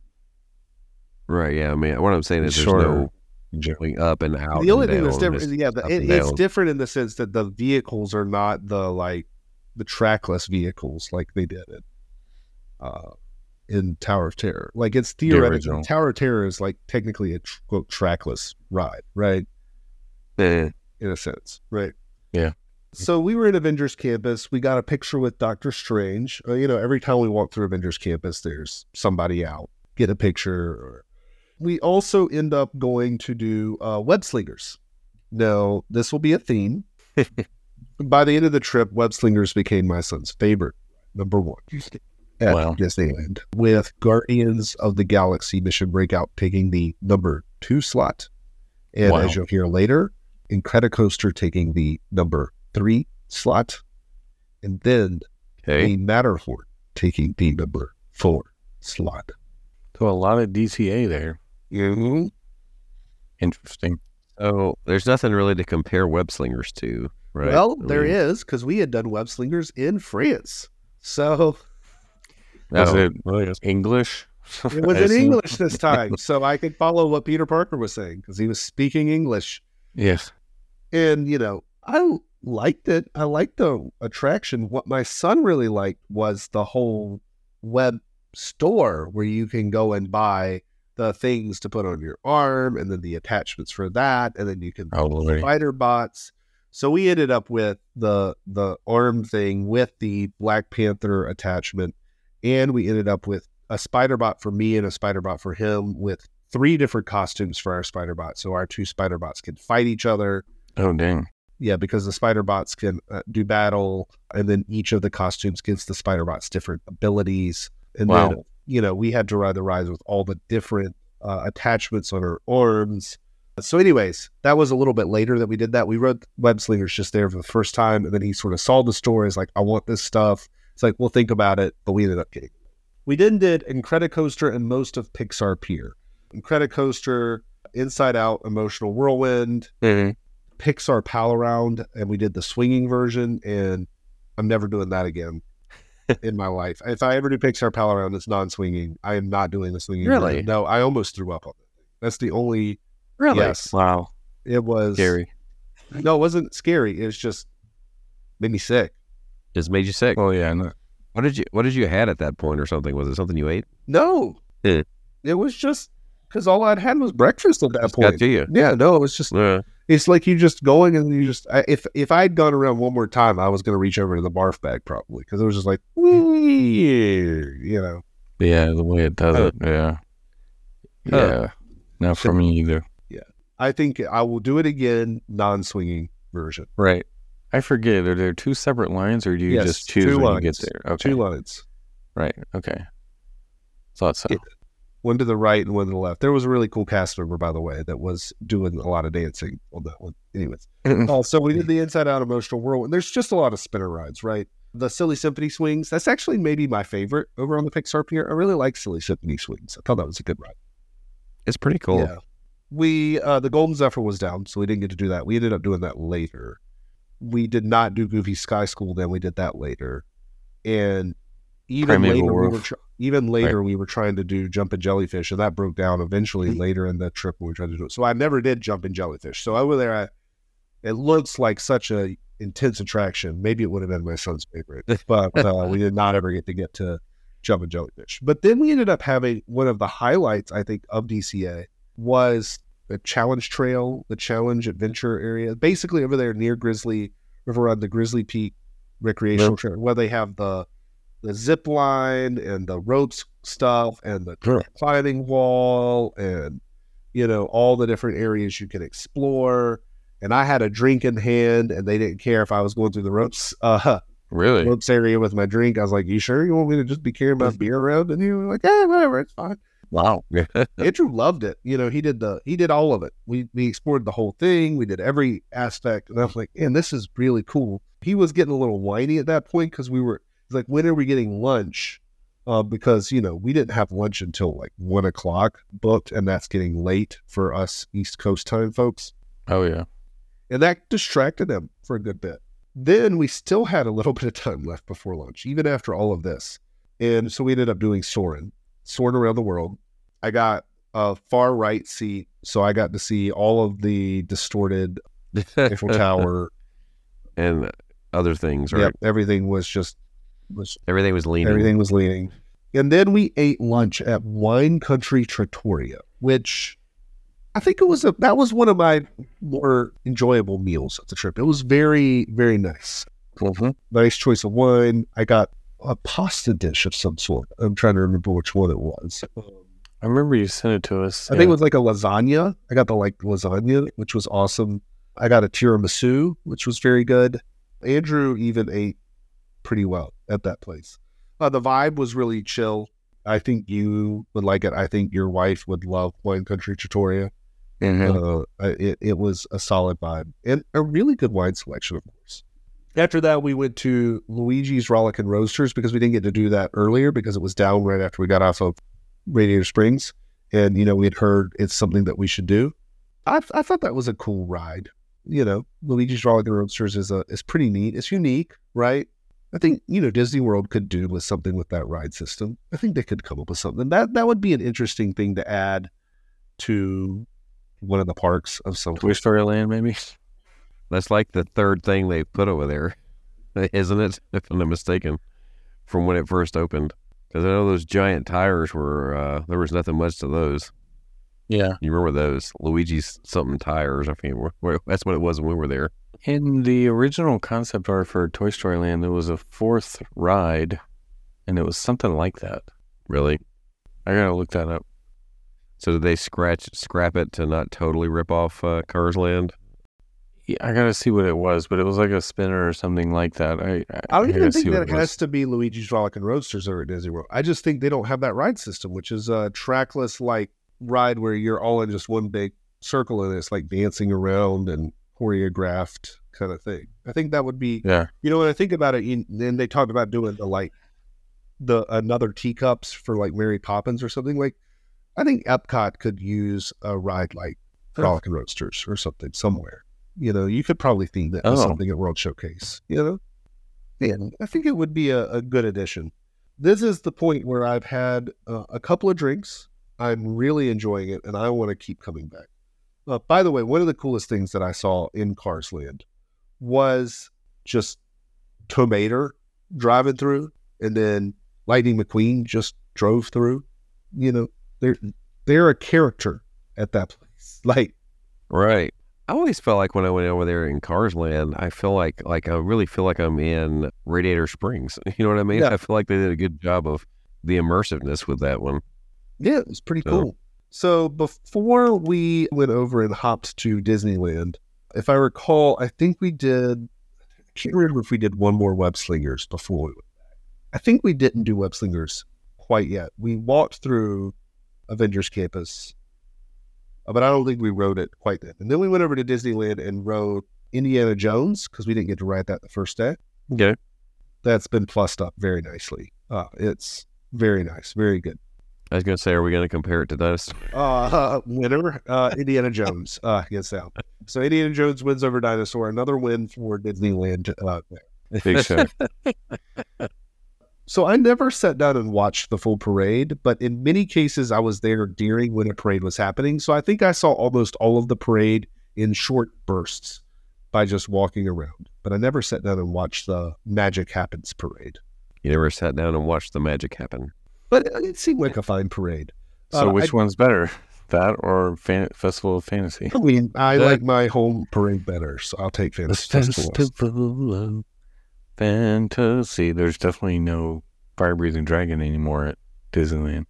Right. Yeah. I mean, what I'm saying is there's Shorter. no going up and out. The only and thing that's down. different, It's yeah, the, up it, and it's down. different in the sense that the vehicles are not the like the trackless vehicles like they did it uh, in Tower of Terror. Like it's theoretically original. Tower of Terror is like technically a tr- quote trackless ride, right? Eh. In a sense, right? Yeah. So we were at Avengers Campus. We got a picture with Doctor Strange. Uh, you know, every time we walk through Avengers Campus, there's somebody out. Get a picture. Or... We also end up going to do uh, web slingers. Now, this will be a theme. By the end of the trip, web slingers became my son's favorite, number one, at Wow. Disneyland. With Guardians of the Galaxy Mission Breakout taking the number two slot. And Wow. as you'll hear later, Incredicoaster taking the number three slot, and then Okay. the Matterhorn taking the number four slot. So a lot of D C A there. Mm-hmm. Interesting. So there's nothing really to compare web slingers to, right? Well, I there mean, is, because we had done web slingers in France. So Was oh, it well, yes. English? it was I in assume? English this time. So I could follow what Peter Parker was saying because he was speaking English. Yes. And, you know, I liked it. I liked the attraction. What my son really liked was the whole web store where you can go and buy the things to put on your arm and then the attachments for that. And then you can Oh, Lordy. spider bots. So we ended up with the the arm thing with the Black Panther attachment. And we ended up with a spider bot for me and a spider bot for him with three different costumes for our spider bot. So our two spider bots can fight each other. Oh, dang. Yeah, because the spider bots can uh, do battle, and then each of the costumes gives the spider bots different abilities. And Wow. then, you know, we had to ride the rides with all the different uh, attachments on our arms. So, anyways, that was a little bit later that we did that. We rode web slingers just there for the first time, and then he sort of saw the store. He's like, "I want this stuff." It's like, "We'll think about it," but we ended up getting it. We then did Incredicoaster and most of Pixar Pier. Incredicoaster, Inside Out, Emotional Whirlwind, Mhm. Pixar Pal Around, and we did the swinging version, and I'm never doing that again in my life. If I ever do Pixar Pal Around that's non-swinging, I am not doing the swinging Really? version. No, I almost threw up on it. That's the only, Really? yes, Wow. it was, Scary. no, it wasn't scary. It was just, made me sick. Just made you sick. Oh, yeah. No. What did you What did you had at that point or something? Was it something you ate? No, Yeah. it was just, because all I'd had was breakfast at that Just got point. to you. Yeah, no, it was just, Yeah. it's like you just going and you just, I, if if I'd gone around one more time, I was going to reach over to the barf bag probably, because it was just like, "Wee," you know. Yeah, the way it does Oh. it. Yeah. Oh. Yeah. Not for me either. I think I will do it again, non-swinging version. Right. I forget. Are there two separate lines, or do you Yes, just choose two when lines. you get there? Okay. Two lines. Right. Okay. Thought so. Yeah. one to the right and one to the left. There was a really cool cast member, by the way, that was doing a lot of dancing on that one. Anyways, uh, so we did the Inside Out Emotional Whirlwind. There's just a lot of spinner rides, right? The Silly Symphony Swings, that's actually maybe my favorite over on the Pixar Pier. I really like Silly Symphony Swings. I thought that was a good ride. It's pretty cool. Yeah. We, uh, the Golden Zephyr was down, so we didn't get to do that. We ended up doing that later. We did not do Goofy Sky School then. We did that later. And even Primeval later, we Wolf. were tr- even later we were trying to do Jumpin' Jellyfish, and that broke down eventually later in the trip when we tried to do it. So I never did Jumpin' Jellyfish. So over there, I, it looks like such a intense attraction. Maybe it would have been my son's favorite, but uh, we did not ever get to get to Jumpin' Jellyfish. But then we ended up having one of the highlights, I think, of D C A was the Challenge Trail, the Challenge Adventure area, basically over there near Grizzly River Run, the Grizzly Peak Recreational Yep. Trail, where they have the the zip line and the ropes stuff and the Sure. climbing wall and, you know, all the different areas you can explore. And I had a drink in hand, and they didn't care if I was going through the ropes uh, Really? ropes area with my drink. I was like, "You sure you want me to just be carrying my beer around?" And he was like, "Yeah, whatever, it's fine." Wow. Andrew loved it. You know, he did the he did all of it. We we explored the whole thing. We did every aspect, and I was like, "Man, this is really cool." He was getting a little whiny at that point because we were he's like, "When are we getting lunch?" Uh, because you know we didn't have lunch until like one o'clock booked, and that's getting late for us East Coast time folks. Oh, yeah. And that distracted him for a good bit. Then we still had a little bit of time left before lunch, even after all of this. And so we ended up doing Soarin', Soarin' around the world. I got a far right seat, so I got to see all of the distorted Eiffel Tower. And other things, right? Yep, everything was just, was Everything was leaning. everything was leaning. And then we ate lunch at Wine Country Trattoria, which I think it was a, that was one of my more enjoyable meals of the trip. It was very, very nice. Mhm. Nice choice of wine. I got a pasta dish of some sort. I'm trying to remember which one it was. I remember you sent it to us. I think it was like a lasagna. I got the like lasagna, which was awesome. I got a tiramisu, which was very good. Andrew even ate pretty well at that place. Uh, the vibe was really chill. I think you would like it. I think your wife would love Wine Country Trattoria. Mhm. Uh, it, it was a solid vibe and a really good wine selection, of course. After that, we went to Luigi's Rollickin' Roasters because we didn't get to do that earlier because it was down right after we got off of Radiator Springs. And, you know, we had heard it's something that we should do. I, I thought that was a cool ride. You know, Luigi's Rollickin' Roasters is a is pretty neat. It's unique, right? I think, you know, Disney World could do with something with that ride system. I think they could come up with something. That that would be an interesting thing to add to one of the parks of some Toy Story Land, maybe? That's like the third thing they put over there, isn't it? If I'm not mistaken, from when it first opened. Because I know those giant tires were, uh, there was nothing much to those. Yeah. You remember those Luigi's something tires? I mean, wh- wh- that's what it was when we were there. In the original concept art for Toy Story Land, there was a fourth ride, and it was something like that. Really? I gotta look that up. So did they scratch scrap it to not totally rip off uh, Cars Land? Yeah, I gotta see what it was, but it was like a spinner or something like that. I I, I don't even gotta think see what that it it was. has to be Luigi's Rollickin' Roasters over at Disney World. I just think they don't have that ride system, which is a trackless like ride where you're all in just one big circle and it's like dancing around and choreographed kind of thing. I think that would be, Yeah. you know, when I think about it, you, then they talked about doing the like the another teacups for like Mary Poppins or something. Like, I think Epcot could use a ride like Rollickin' Roasters or something somewhere. You know, you could probably theme that Oh. with something at World Showcase. You know, yeah, I think it would be a, a good addition. This is the point where I've had uh, a couple of drinks. I'm really enjoying it, and I want to keep coming back. Uh, by the way, one of the coolest things that I saw in Cars Land was just Tomater driving through, and then Lightning McQueen just drove through. You know, they're they're a character at that place. Like, Right. I always felt like when I went over there in Cars Land, I feel like like I really feel like I'm in Radiator Springs. You know what I mean? Yeah. I feel like they did a good job of the immersiveness with that one. yeah, it was pretty So- cool. So before we went over and hopped to Disneyland, if I recall, I think we did, I can't remember if we did one more Web Slingers before we went back. I think we didn't do Web Slingers quite yet. We walked through Avengers Campus. Uh, but I don't think we rode it quite then. And then we went over to Disneyland and rode Indiana Jones because we didn't get to ride that the first day. Okay. That's been plussed up very nicely. Uh, it's very nice, very good. I was going to say, are we going to compare it to Dinosaur? Uh, winner, uh, Indiana Jones. Uh, yes, now. So Indiana Jones wins over Dinosaur. Another win for Disneyland. Uh, Big show. So I never sat down and watched the full parade, but in many cases I was there during when a parade was happening. So I think I saw almost all of the parade in short bursts by just walking around. But I never sat down and watched the Magic Happens parade. You never sat down and watched the magic happen. But it seemed like a fine parade. So Uh, which I, one's better, that or fan- Festival of Fantasy? I mean, I That- like my home parade better, so I'll take The Fantasy Festival. Festival of Fantasy. There's definitely no fire-breathing dragon anymore at Disneyland.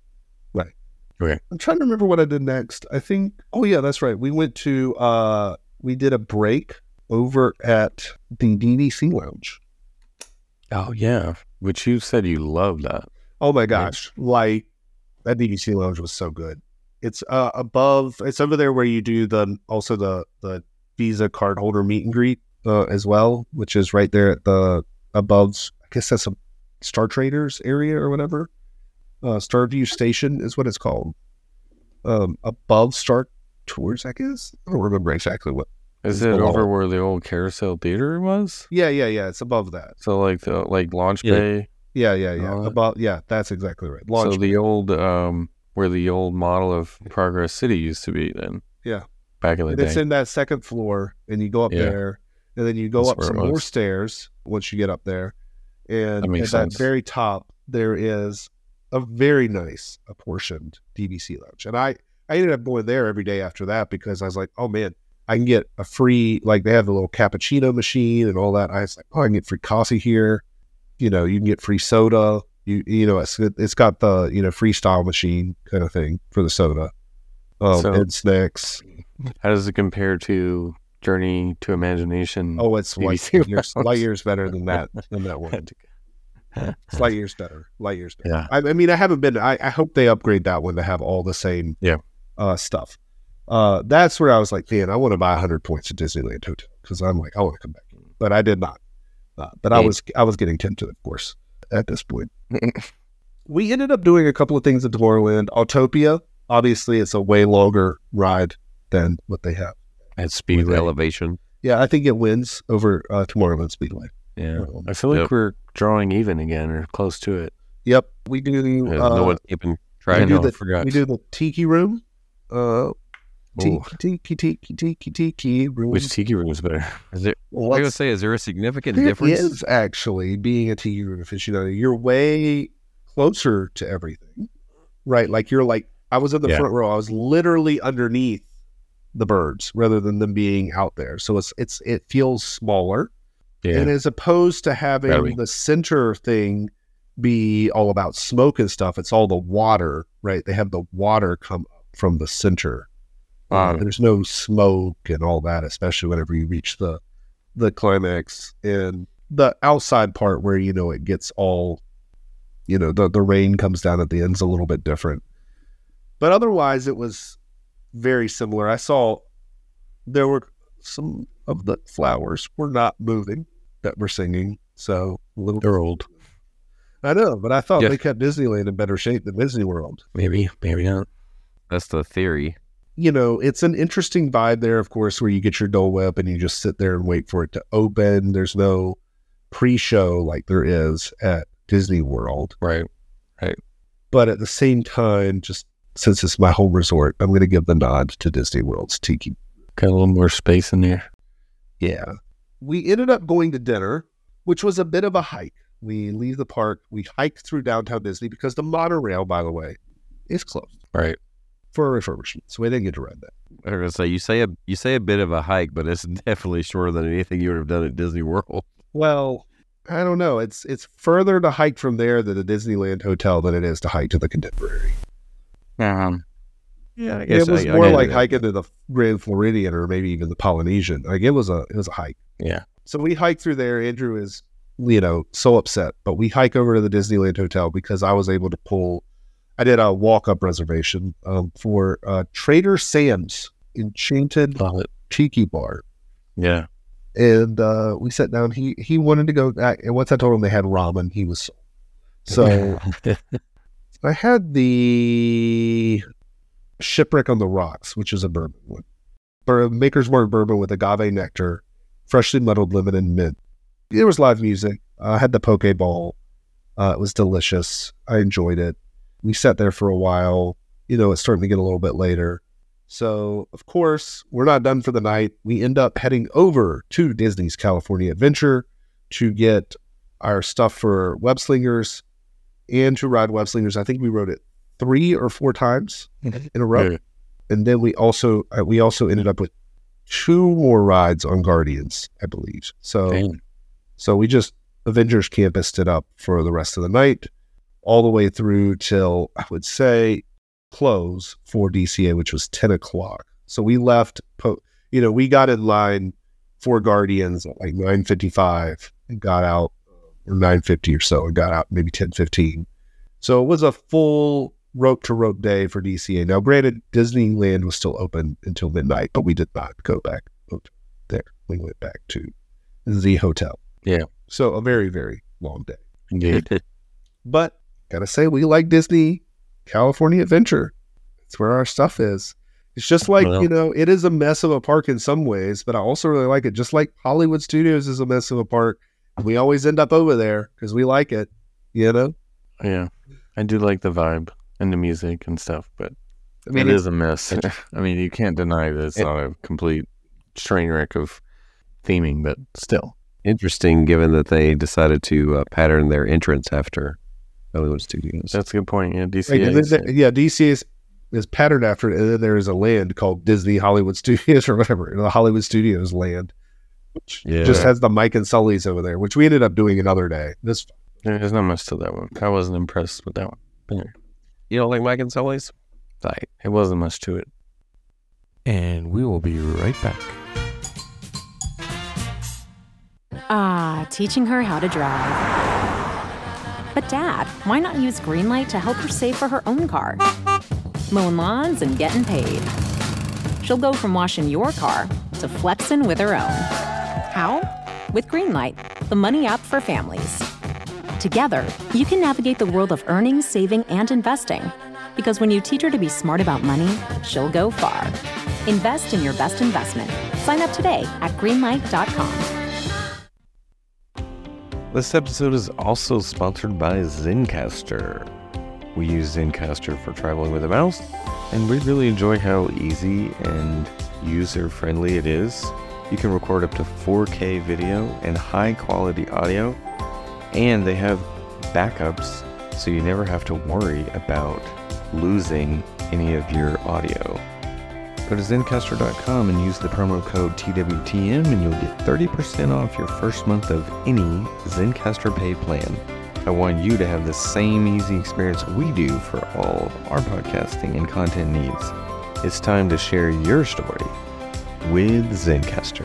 I'm trying to remember what I did next. I think, oh yeah, that's right. We went to, uh, we did a break over at the D D C Lounge. Oh, yeah. Which you said you loved that. Oh my gosh, like that D D C Lounge was so good. It's uh, above, it's over there where you do the, also the, the Visa card holder meet and greet uh, as well, which is right there at the, above, I guess that's a Star Traders area or whatever. Uh, Starview Station is what it's called. Um, above Star Tours, I guess. I don't remember exactly what. Is It's it below. over where the old Carousel Theater was? Yeah, yeah, yeah. It's above that. So like the like Launch Yeah. Bay. Yeah, yeah, yeah. Uh, Above. Yeah, that's exactly right. Launch. So the old um where the old model of Progress City used to be then. Yeah. Back in the and day. it's in that second floor, and you go up Yeah. there, and then you go That's up where some it more was. stairs once you get up there, and That makes at sense. that very top there is a very nice apportioned D V C lounge, and I I ended up going there every day after that because I was like, oh man, I can get a free, like they have a little cappuccino machine and all that. I was like, oh, I can get free coffee here, you know, you can get free soda. You you know, it's it's got the, you know, freestyle machine kind of thing for the soda, um, So- and snacks. How does it compare to Journey to Imagination? Oh, it's D V light C years, lounge. light years better than that than that one. It's light years better. Light years better. Yeah. I, I mean, I haven't been. I, I hope they upgrade that one to have all the same. Yeah. Uh, stuff. Uh, that's where I was like, man, I want to buy a hundred points at Disneyland Hotel because I'm like, I want to come back, but I did not. Uh, but I Hey. was, I was getting tempted, of course, at this point. We ended up doing a couple of things at Tomorrowland. Autopia, obviously, it's a way longer ride than what they have. At With Speedway. elevation. Yeah, I think it wins over uh, Tomorrowland Speedway. Yeah. Um, I feel like Yep. we're drawing even again or close to it. Yep, we do. Uh, Uh, no one's keeping I track. we do know, the I forgot. we do the tiki room. Uh, Ooh. tiki tiki tiki tiki tiki room. Which tiki room is better? Is there, I was What's- going to say, is there a significant there difference? is actually being a tiki room aficionado. You're way closer to everything, right? Like you're like I was in the Yeah. front row. I was literally underneath the birds rather than them being out there. So it's it's it feels smaller. Yeah. And as opposed to Gotta having be. the center thing be all about smoke and stuff, it's all the water, right? They have the water come up from the center. Uh, Wow. there's no smoke and all that, especially whenever you reach the the climax. And the outside part where, you know, it gets all, you know, the, the rain comes down at the end's a little bit different. But otherwise, it was very similar. I saw there were some of the flowers were not moving that were singing. So a little They're old. I know, but I thought Yeah. they kept Disneyland in better shape than Disney World. Maybe, maybe not. That's the theory. You know, it's an interesting vibe there, of course, where you get your Dole Whip and you just sit there and wait for it to open. There's no pre-show like there is at Disney World. Right. But at the same time, just since it's my home resort, I'm going to give the nod to Disney World's Tiki. Got a little more space in there. Yeah. We ended up going to dinner, which was a bit of a hike. We leave the park. We hiked through downtown Disney because the monorail, by the way, is closed Right. for a refurbishment. So we didn't get to ride that. I was going to say, you say a you say a bit of a hike, but it's definitely shorter than anything you would have done at Disney World. Well, I don't know. It's it's further to hike from there to the Disneyland Hotel than it is to hike to the Contemporary. Um, Yeah, I It was I- I more gotta like do that. hiking to the Grand Floridian or maybe even the Polynesian. Like it was a it was a hike. yeah. So we hike through there. Andrew is, you know, so upset, but we hike over to the Disneyland Hotel because I was able to pull I did a walk-up reservation um, for uh, Trader Sam's Enchanted Love it. Tiki Bar. Yeah. And uh, we sat down. He he wanted to go back. And once I told him they had ramen, he was sold. So I had the Shipwreck on the Rocks, which is a bourbon one. For a Maker's Mark bourbon with agave nectar, freshly muddled lemon and mint. There was live music. I had the poke bowl. Uh, it was delicious. I enjoyed it. We sat there for a while. You know, it's starting to get a little bit later. So, of course, we're not done for the night. We end up heading over to Disney's California Adventure to get our stuff for Web Slingers and to ride Web Slingers. I think we rode it three or four times in a row. Yeah. And then we also uh, we also ended up with two more rides on Guardians, I believe. So, Dang. so we just Avengers campused it up for the rest of the night, all the way through till, I would say, close for D C A, which was ten o'clock. So we left, po- you know, we got in line for Guardians at like nine fifty-five and got out, or nine fifty or so, and got out maybe ten fifteen. So it was a full rope to rope day for D C A. Now, granted, Disneyland was still open until midnight, but we did not go back there. We went back to the hotel. Yeah. So a very, very long day. Indeed. But gotta say, we like Disney California Adventure. It's where our stuff is. It's just like, Well. you know, it is a mess of a park in some ways, but I also really like it. Just like Hollywood Studios is a mess of a park. We always end up over there because we like it, you know? Yeah. I do like the vibe and the music and stuff, but I mean, it it- is a mess. I mean, you can't deny that it's it- not a complete train wreck of theming, but still. Interesting, given that they decided to uh, pattern their entrance after Hollywood Studios. That's a good point. Yeah, D Like, C A. and then there- yeah, D C A is, is patterned after it, and then there is a land called Disney Hollywood Studios or whatever, the Hollywood Studios land, which Yeah. just has the Mike and Sully's over there, which we ended up doing another day. This There's not much to that one. I wasn't impressed with that one. But anyway, You don't like Mike and Sully's? like, it wasn't much to it. And we will be right back. Ah, teaching her how to drive. But Dad, why not use Greenlight to help her save for her own car? Mowing lawns and getting paid. She'll go from washing your car to flexing with her own. How? With Greenlight, the money app for families. Together, you can navigate the world of earning, saving, and investing. Because when you teach her to be smart about money, she'll go far. Invest in your best investment. Sign up today at greenlight dot com. This episode is also sponsored by Zencastr. We use Zencastr for traveling with a mouse, and we really enjoy how easy and user-friendly it is. You can record up to four K video and high-quality audio, and they have backups, so you never have to worry about losing any of your audio. Go to Zencastr dot com and use the promo code T W T M and you'll get thirty percent off your first month of any Zencastr Pay plan. I want you to have the same easy experience we do for all of our podcasting and content needs. It's time to share your story with Zencastr.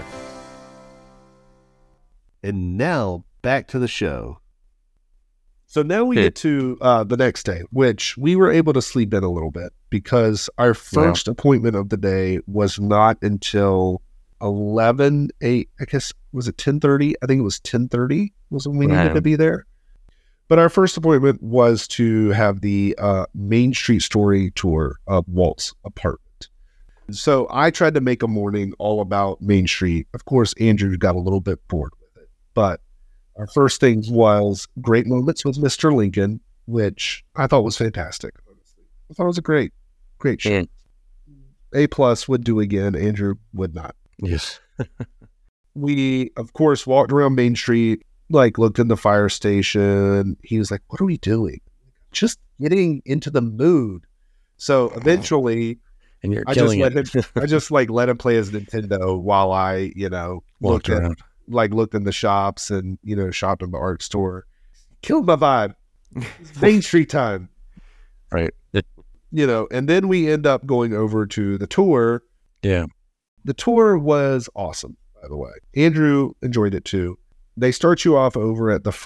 And now back to the show. So now we get to uh, the next day, which we were able to sleep in a little bit because our first appointment of the day was not until eleven, eight, I guess, was it ten thirty? I think it was ten thirty was when we needed Right. to be there. But our first appointment was to have the uh, Main Street Story tour of Walt's apartment. So I tried to make a morning all about Main Street. Of course, Andrew got a little bit bored with it, but our first thing was Great Moments with Mister Lincoln, which I thought was fantastic. Honestly, I thought it was a great, great show. Yeah. A plus would do again. Andrew would not. Yes. We, of course, walked around Main Street, like looked in the fire station. He was like, "What are we doing?" Just getting into the mood. So eventually, And you're I just killing let it. him. I just like let him play his Nintendo while I, you know, Walked looked at around. like looked in the shops and, you know, shopped in the art store. Killed my vibe. It's Main Street time. Right. You know, and then we end up going over to the tour. Yeah. The tour was awesome, by the way. Andrew enjoyed it too. They start you off over at the front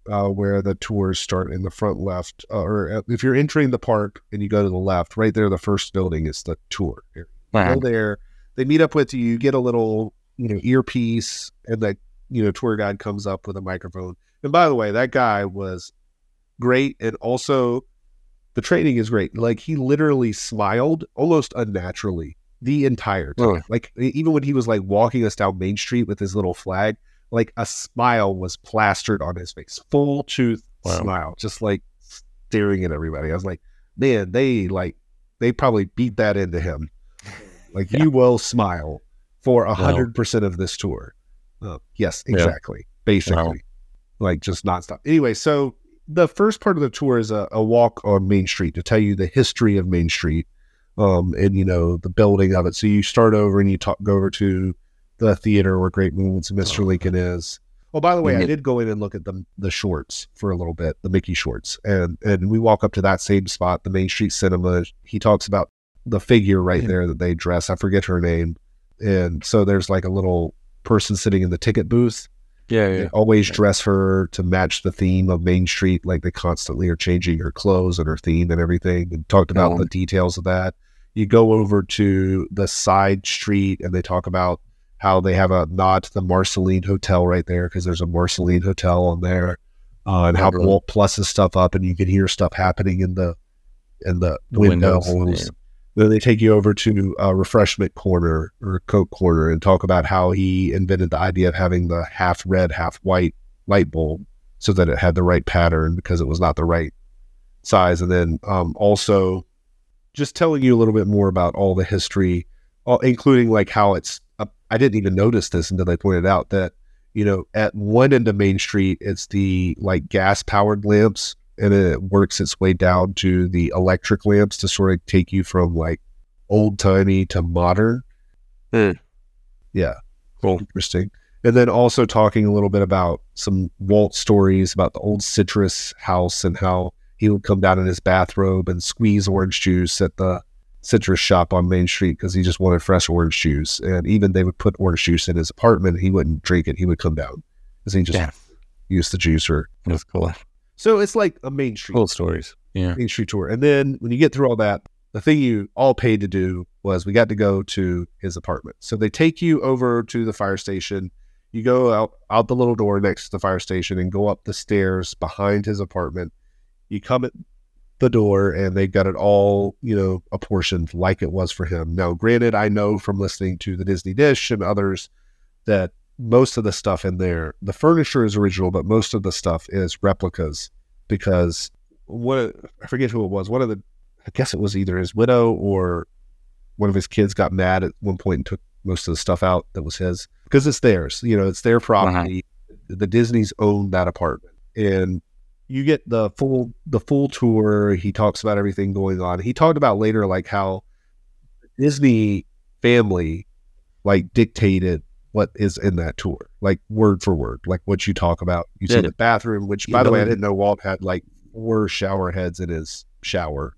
uh, where the tours start in the front left, uh, or if you're entering the park and you go to the left, right there, the first building is the tour. You Wow. go there, they meet up with you, you get a little, you know, earpiece, and the, you know, tour guide comes up with a microphone. And by the way, that guy was great. And also the training is great. Like he literally smiled almost unnaturally the entire time. Really? Like even when he was like walking us down Main Street with his little flag, like a smile was plastered on his face, full tooth Wow. smile, just like staring at everybody. I was like, man, they like, they probably beat that into him. Like Yeah. you will smile for a Wow. hundred percent of this tour. Uh, yes, Yeah. exactly. Basically, Wow. like just nonstop. Anyway, so the first part of the tour is a, a walk on Main Street to tell you the history of Main Street, um, and you know the building of it. So you start over and you talk, go over to the theater where Great Moments of Mister Oh. Lincoln is. Oh, by the way, I Mhm. did go in and look at the the shorts for a little bit, the Mickey shorts, and and we walk up to that same spot, the Main Street Cinema. He talks about the figure right Yeah. there that they dress. I forget her name, and so there's like a little person sitting in the ticket booth. Yeah, They yeah. always Yeah. dress her to match the theme of Main Street. Like they constantly are changing her clothes and her theme and everything, and talked about Um, the details of that. You go over to the side street and they talk about how they have a nod to the Marceline Hotel right there because there's a Marceline Hotel on there, uh, and how Oh, really? Walt plusses stuff up and you can hear stuff happening in the in the, The windows. windows, yeah. Then they take you over to a refreshment corner or Coke corner and talk about how he invented the idea of having the half red, half white light bulb so that it had the right pattern because it was not the right size. And then um, also just telling you a little bit more about all the history, all, including like how it's, uh, I didn't even notice this until they pointed out that, you know, at one end of Main Street, it's the like gas powered lamps, and then it works its way down to the electric lamps to sort of take you from like old timey to modern. Hmm. Yeah. Cool. Interesting. And then also talking a little bit about some Walt stories about the old citrus house and how he would come down in his bathrobe and squeeze orange juice at the citrus shop on Main Street because he just wanted fresh orange juice. And even they would put orange juice in his apartment. He wouldn't drink it. He would come down because he just Yeah. used the juicer. That's cool. So it's like a Main Street Cool stories. Yeah. Main Street tour. And then when you get through all that, the thing you all paid to do was we got to go to his apartment. So they take you over to the fire station. You go out, out the little door next to the fire station and go up the stairs behind his apartment. You come at the door and they've got it all, you know, apportioned like it was for him. Now, granted, I know from listening to the Disney Dish and others that most of the stuff in there, the furniture is original, but most of the stuff is replicas because what, I forget who it was. One of the, I guess it was either his widow or one of his kids got mad at one point and took most of the stuff out that was his because it's theirs, you know, it's their property. Uh-huh. The Disney's owned that apartment, and you get the full, the full tour. He talks about everything going on. He talked about later, like how the Disney family like dictated what is in that tour, like word for word, like what you talk about. You see Yeah. the bathroom, which You by the way, I know- didn't know Walt had like four shower heads in his shower.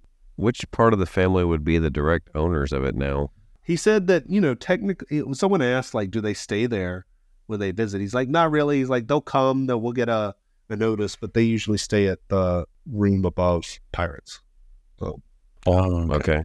Which part of the family would be the direct owners of it now? He said that, you know, technically, someone asked, like, do they stay there when they visit? He's like, not really. He's like, they'll come, they'll, we'll get a, a notice, but they usually stay at the room above Pirates. So, Oh, Okay.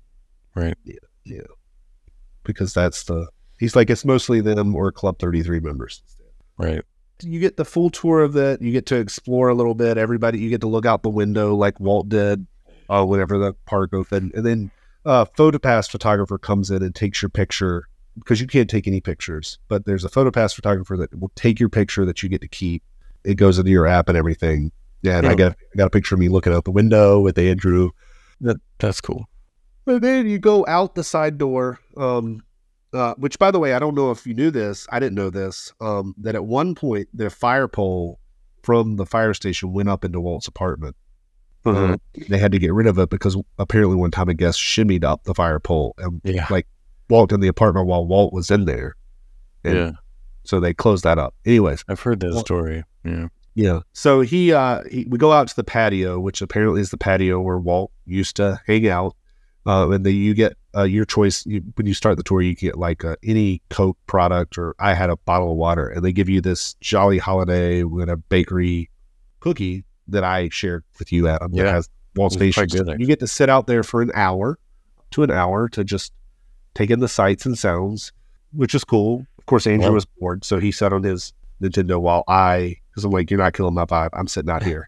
yeah, because that's the, he's like, it's mostly them or Club thirty-three members. Right. You get the full tour of it. You get to explore a little bit. Everybody, you get to look out the window like Walt did uh, whenever the park opened. And then uh, PhotoPass photographer comes in and takes your picture because you can't take any pictures. But there's a PhotoPass photographer that will take your picture that you get to keep. It goes into your app and everything. Yeah, and I Yeah. got I got a picture of me looking out the window with Andrew. That that's cool. And then you go out the side door, um, uh, which, by the way, I don't know if you knew this. I didn't know this, um, that at one point the fire pole from the fire station went up into Walt's apartment. Mhm. Uh, they had to get rid of it because apparently one time a guest shimmied up the fire pole and Yeah. like walked in the apartment while Walt was in there. And Yeah. so they closed that up. Anyways, I've heard that Well- story. Yeah. yeah. So he, uh, he, we go out to the patio, which apparently is the patio where Walt used to hang out. Uh, and then you get uh, your choice. You, when you start the tour, you get like uh, any Coke product, or I had a bottle of water, and they give you this Jolly Holiday with a bakery cookie that I shared with you, Adam. Yeah. That has Walt It was quite Station. good, You get to sit out there for an hour to an hour to just take in the sights and sounds, which is cool. Of course, Andrew Yeah. was bored, so he sat on his Nintendo while I, because I'm like, you're not killing my vibe. I'm sitting out here.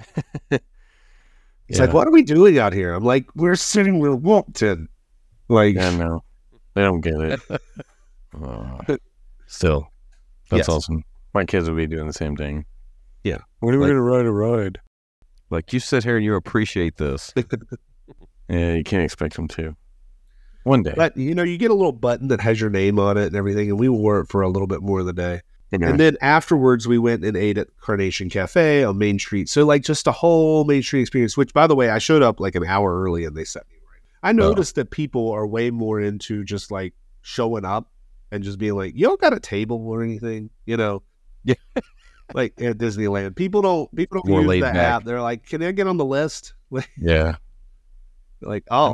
It's like, Yeah. what are we doing out here? I'm like, we're sitting with Walton. Like, Yeah, no, they don't get it. Uh, still, that's Yes. awesome. My kids would be doing the same thing. Yeah. When are we Like- gonna ride a ride? Like you sit here and you appreciate this. Yeah, you can't expect them to. One day. but you know, you get a little button that has your name on it and everything, and we wore it for a little bit more of the day. Okay. And then afterwards, we went and ate at Carnation Cafe on Main Street. So, like, just a whole Main Street experience, which, by the way, I showed up like an hour early and they set me right. I noticed that people are way more into just like showing up and just being like, you don't got a table or anything, you know? Yeah. Like at Disneyland. People don't, people don't More use laid the back. app. They're like, can I get on the list? Like, yeah, like oh,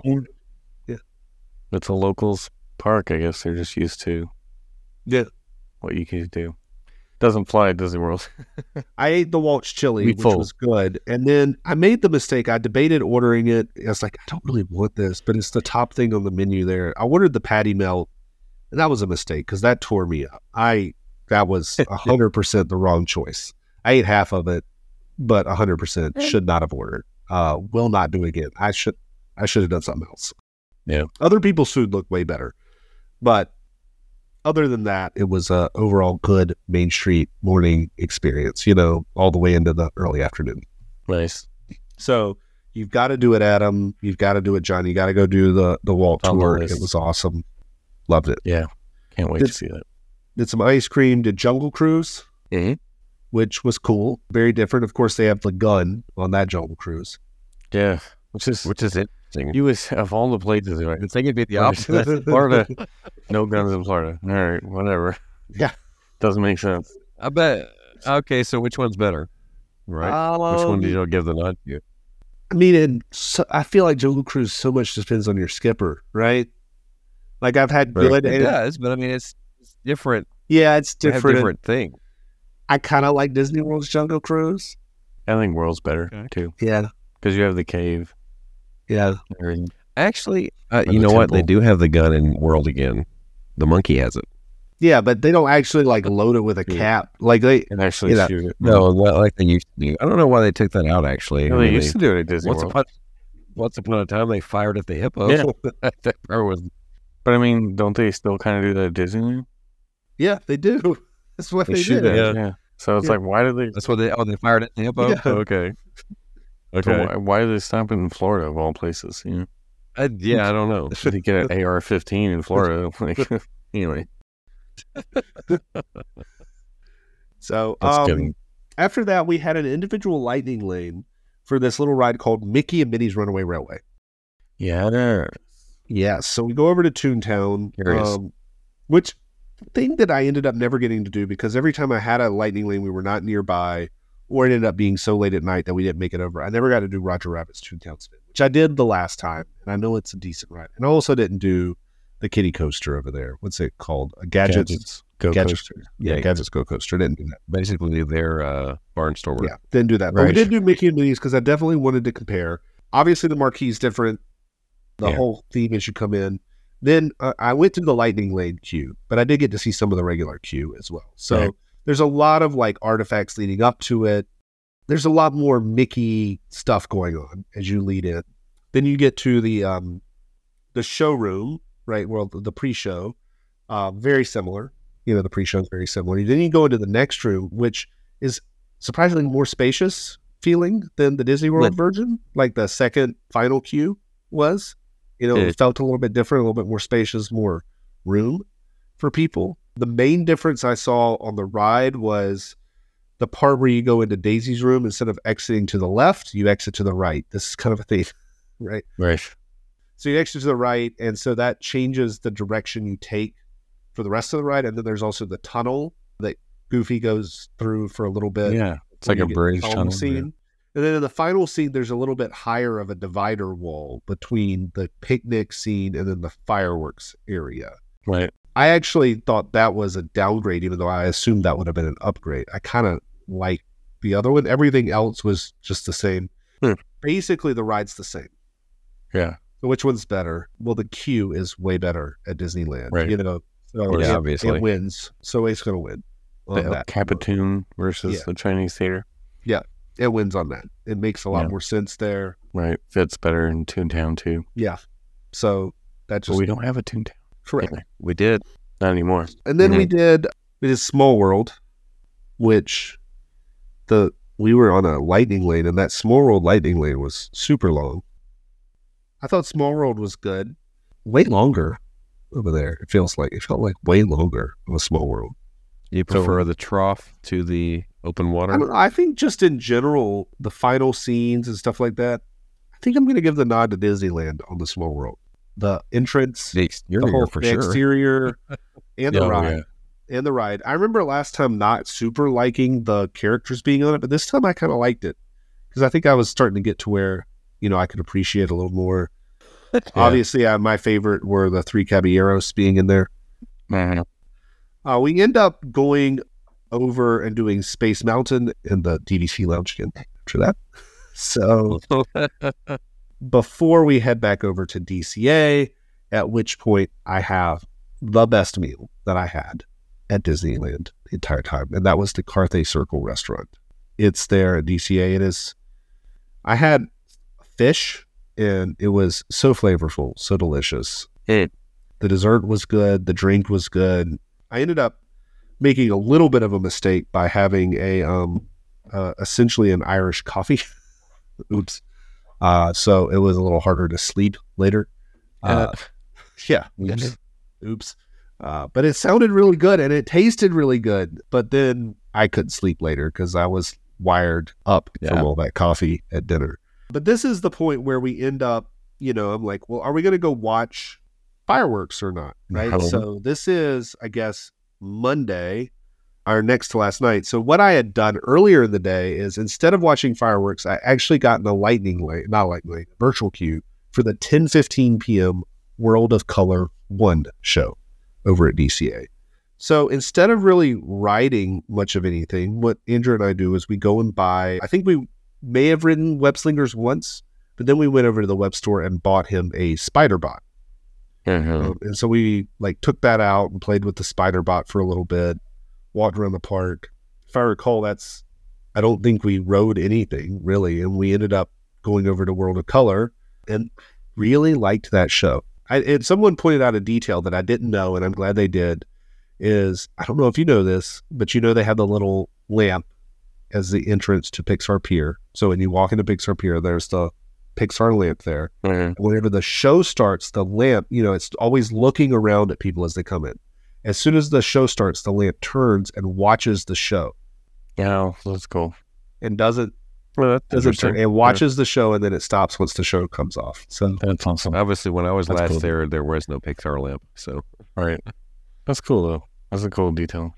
it's a locals park. I guess they're just used to yeah. what you can do. Doesn't fly at Disney World. I ate the Walt's chili, We which full. was good. And then I made the mistake. I debated ordering it. I was like, I don't really want this, but it's the top thing on the menu there. I ordered the patty melt, and that was a mistake because that tore me up. I that was one hundred percent the wrong choice. I ate half of it, but one hundred percent should not have ordered. Uh, will not do it again. I should I should have done something else. Yeah. Other people's food looked way better. But other than that, it was a overall good Main Street morning experience, you know, all the way into the early afternoon. Nice. So you've got to do it, Adam. You've got to do it, John. You got to go do the, the Walt On the tour. list. It was awesome. Loved it. Yeah, can't wait Did- to see that. Did some ice cream, did Jungle Cruise, Mm-hmm. which was cool. Very different. Of course, they have the gun on that Jungle Cruise. Yeah, which is Which is interesting. you was of all the places, right? You'd think it'd be the Right. opposite. Florida, no guns in Florida. All right, whatever. Yeah. Doesn't make sense. I bet. Okay, so which one's better? Right. which one did you give the nod to? I mean, and so, I feel like Jungle Cruise so much depends on your skipper, right? Like I've had Right. good, It and does, but I mean, it's, it's different. yeah, it's They have different. different thing. I kind of like Disney World's Jungle Cruise. I think World's better Okay. too Yeah, because you have the cave. yeah. and everything. Actually, uh, Or you the know what? They temple. do have the gun in World again. The monkey has it. Yeah, but they don't actually like load it with a Yeah. cap. Like they, And actually Yeah. shoot it. No, not like they used to do. I don't know why they took that out. Actually, No, I they mean, used to do it at Disney once World. upon once upon a time, they fired at the hippo. Yeah. that probably was. But I mean, don't they still kind of do that at Disneyland? yeah, they do. That's what They, they, shoot did. that. Yeah. Yeah. So it's Yeah. like, why did they? That's what they. Oh, they fired at the hippo. Yeah. Oh, okay. So Okay. why, why did they stop it in Florida of all places? You know, I, yeah, I don't know. they get an A R fifteen in Florida. Like, anyway, So that's um, good. after that, we had an individual lightning lane for this little ride called Mickey and Minnie's Runaway Railway. Yeah, there. Yes. So we go over to Toontown, Curious. um, which thing that I ended up never getting to do because every time I had a lightning lane, we were not nearby, or it ended up being so late at night that we didn't make it over. I never got to do Roger Rabbit's Toontown Spin, which I did the last time, and I know it's a decent ride. And I also didn't do the kiddie coaster over there. What's it called? A Gadgets, Gadgets Go Gadgets. Coaster. Yeah, Yeah. Gadgets Go Coaster. Didn't do that. Basically, their uh, barnstormer. Yeah, didn't do that. But we Right. did do Mickey and Minnie's because I definitely wanted to compare. Obviously, the marquee is different. The Yeah. whole theme as you come in. Then uh, I went to the lightning lane queue, but I did get to see some of the regular queue as well. So Right. there's a lot of like artifacts leading up to it. There's a lot more Mickey stuff going on as you lead in. Then you get to the um, the showroom, right? Well, the, the pre-show, uh, very similar. You know, the pre-show is very similar. Then you go into the next room, which is surprisingly more spacious feeling than the Disney World Lit. version, like the second final queue was. You know, Yeah. it felt a little bit different, a little bit more spacious, more room for people. The main difference I saw on the ride was the part where you go into Daisy's room, instead of exiting to the left, you exit to the right. This is kind of a thing, right? Right. So you exit to the right, and so that changes the direction you take for the rest of the ride. And then there's also the tunnel that Goofy goes through for a little bit. Yeah. It's when like you a get bridge the tunnel. scene. And then in the final scene, there's a little bit higher of a divider wall between the picnic scene and then the fireworks area. Right. I actually thought that was a downgrade, even though I assumed that would have been an upgrade. I kind of like the other one. Everything else was just the same. Hmm. Basically, the ride's the same. Yeah. So which one's better? Well, the queue is way better at Disneyland. Right. You know, so course. it, Obviously. it wins. So it's going to win on The El that. Capitan versus Yeah. the Chinese theater. It wins on that. It makes a lot Yeah. more sense there. Right. Fits better in Toontown too. Yeah. So that But just we don't have a Toontown. correct. We did. Not anymore. And then we Mhm. did we did Small World, which the we were on a lightning lane, and that Small World lightning lane was super long. I thought Small World was good. Way longer over there. It feels like it felt like way longer of a Small World. You So- prefer the trough to the open water? I, don't know, I think just in general, the final scenes and stuff like that, I think I'm going to give the nod to Disneyland on the Small World. The entrance, The the exterior whole for the sure. exterior, and the Oh, ride. yeah. And the ride. I remember last time not super liking the characters being on it, but this time I kind of liked it because I think I was starting to get to where, you know, I could appreciate a little more. Obviously, uh, my favorite were the three Caballeros being in there. Mhm. Uh, we end up going over and doing Space Mountain in the D V C lounge again after that. So before we head back over to D C A, at which point I have the best meal that I had at Disneyland the entire time, and that was the Carthay Circle restaurant. It's there at D C A. It is. I had fish, and it was so flavorful, so delicious. Mm. The dessert was good. The drink was good. I ended up making a little bit of a mistake by having a um, uh, essentially an Irish coffee. Oops. Uh, so it was a little harder to sleep later. Uh, yeah. Oops. Oops. Uh, but it sounded really good and it tasted really good. But then I couldn't sleep later because I was wired up Yeah. from all that coffee at dinner. But this is the point where we end up, you know, I'm like, well, are we going to go watch fireworks or not? Right. No. So this is, I guess, Monday, our next to last night. So what I had done earlier in the day is instead of watching fireworks, I actually got in a lightning lane, not lightning lane, virtual queue for the ten fifteen p.m. World of Color one show over at D C A. So instead of really riding much of anything, what Andrew and I do is we go and buy, I think we may have ridden Web Slingers once, but then we went over to the web store and bought him a spider bot. Mhm. Um, and so we like took that out and played with the spider bot for a little bit, walked around the park. If I recall, that's, I don't think we rode anything really. And we ended up going over to World of Color and really liked that show. I, and someone pointed out a detail that I didn't know, and I'm glad they did, is, I don't know if you know this, but you know they have the little lamp as the entrance to Pixar Pier. So when you walk into Pixar Pier, there's the Pixar lamp there. Mhm. Whenever the show starts, the lamp, you know, it's always looking around at people as they come in. As soon as the show starts, the lamp turns and watches the show Yeah, that's cool. and doesn't Well, that's doesn't turn. interesting. It watches the show and then it stops once the show comes off. So That's awesome. Obviously, when I was That's last cool. there, there was no Pixar lamp. So All right. That's cool though. That's a cool detail.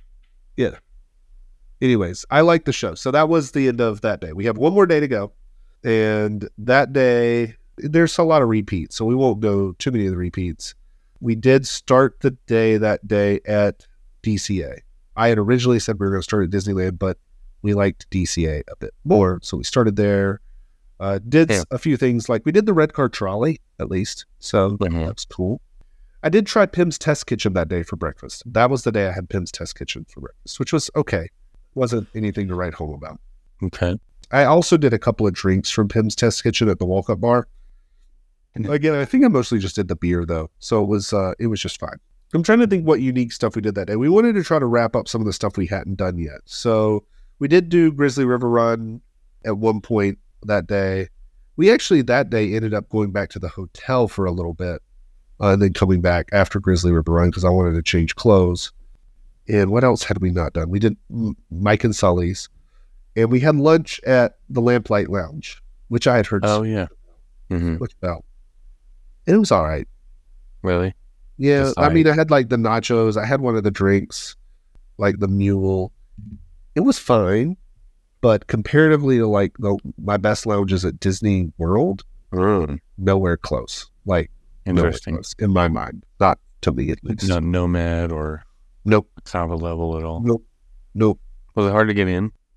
anyways, I like the show. So that was the end of that day. We have one more day to go. And that day, there's a lot of repeats. So we won't go too many of the repeats. We did start the day that day at D C A. I had originally said we were going to start at Disneyland, but we liked D C A a bit more. So we started there. Uh, did Yeah. a few things like we did the red car trolley, at least. So Mhm. that's cool. I did try Pim's Test Kitchen that day for breakfast. That was the day I had Pim's Test Kitchen for breakfast, which was okay. Wasn't anything to write home about. Okay. I also did a couple of drinks from Pim's Test Kitchen at the walk-up bar. Again, I think I mostly just did the beer though, so it was uh, it was just fine. I'm trying to think what unique stuff we did that day. We wanted to try to wrap up some of the stuff we hadn't done yet. So we did do Grizzly River Run at one point that day. We actually that day ended up going back to the hotel for a little bit, uh, and then coming back after Grizzly River Run because I wanted to change clothes. And what else had we not done? We did mm, Mike and Sully's. And we had lunch at the Lamplight Lounge, which I had heard Oh so yeah. Mm-hmm. much about. And it was all right. Really? Yeah, Just I all mean, I had like the nachos. I had one of the drinks, like the mule. It was fine, but comparatively to like the, my best lounges at Disney World, Mm. nowhere close. Like nowhere Interesting. close, in my mind, not to me at least. Not Nomad or Nope, Saba level at all. nope, nope. Was it hard to get in?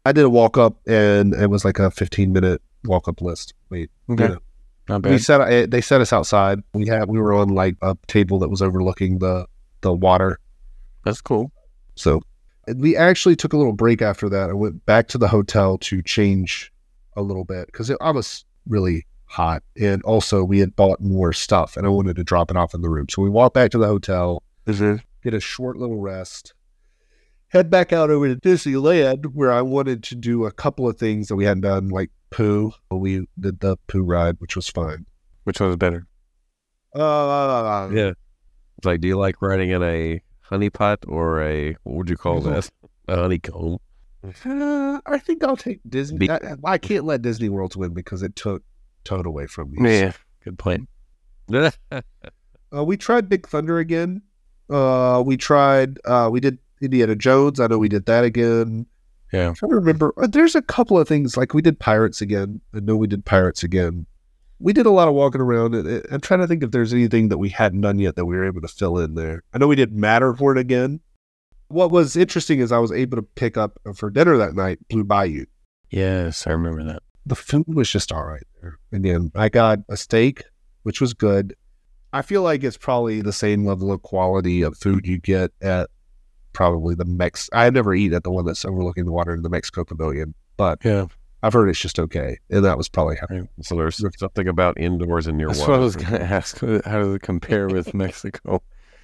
I did a walk up, and it was like a fifteen minute walk up list. Wait, Okay. you know, Not we bad. set they set us outside. We had we were on like a table that was overlooking the the water. That's cool. So we actually took a little break after that. I went back to the hotel to change a little bit because I was really hot, and also we had bought more stuff, and I wanted to drop it off in the room. So we walked back to the hotel, get a short little rest, head back out over to Disneyland, where I wanted to do a couple of things that we hadn't done, like poo. We did the poo ride, which was fine. Which one's better? Uh, Yeah. It's like, do you like riding in a honey pot or a, what would you call that? A honeycomb. uh, I think I'll take Disney. Be- I, I can't let Disney World win because it took Toad away from me. Yeah. Good point. Uh, we tried Big Thunder again. Uh, we tried, uh, we did Indiana Jones. I know we did that again. Yeah. I'm trying to remember. Uh, there's a couple of things, like we did Pirates again. I know we did Pirates again. We did a lot of walking around. And, and I'm trying to think if there's anything that we hadn't done yet that we were able to fill in there. I know we did Matterhorn again. What was interesting is I was able to pick up uh, for dinner that night Blue Bayou. Yes, I remember that. The food was just all right there. Again, I got a steak, which was good. I feel like it's probably the same level of quality of food you get at probably the Mex. I never eat at the one that's overlooking the water in the Mexico Pavilion, but Yeah. I've heard it's just okay, and that was probably how. So there's something about indoors and near That's water. what I was going to ask. How does it compare with Mexico?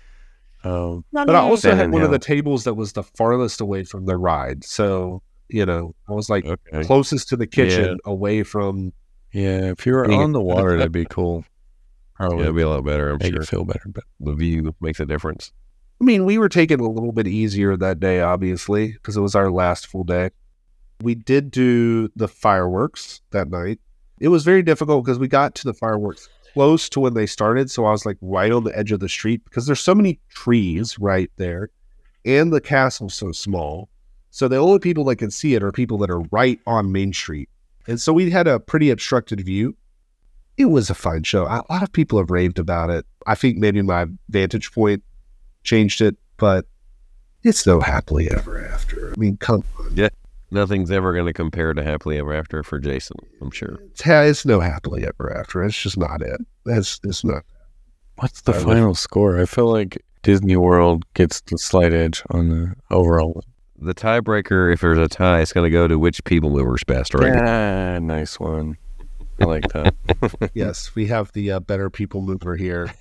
Um, But I also Then had and one of how. the tables that was the farthest away from the ride, so you know I was like Okay. closest to the kitchen, away from. yeah, if you were Being- on the water, that'd be cool. Probably Yeah, it'd be a lot better, I'm make sure. it feel better. But The view makes a difference. I mean, we were taking it a little bit easier that day, obviously, because it was our last full day. We did do the fireworks that night. It was very difficult because we got to the fireworks close to when they started. So I was like right on the edge of the street because there's so many trees right there and the castle's so small. So the only people that can see it are people that are right on Main Street. And so we had a pretty obstructed view. It was a fine show. A lot of people have raved about it. I think maybe my vantage point changed it, but it's no happily ever after. I mean, come on. Nothing's ever going to compare to Happily Ever After for Jason, I'm sure. It's, ha- it's no happily ever after. It's just not it. That's it's not. what's the I would- final score? I feel like Disney World gets the slight edge on the overall. The tiebreaker, if there's a tie, it's going to go to which people mover's best, right? Yeah, nice one. I like that. Yes, we have the uh, better people mover here.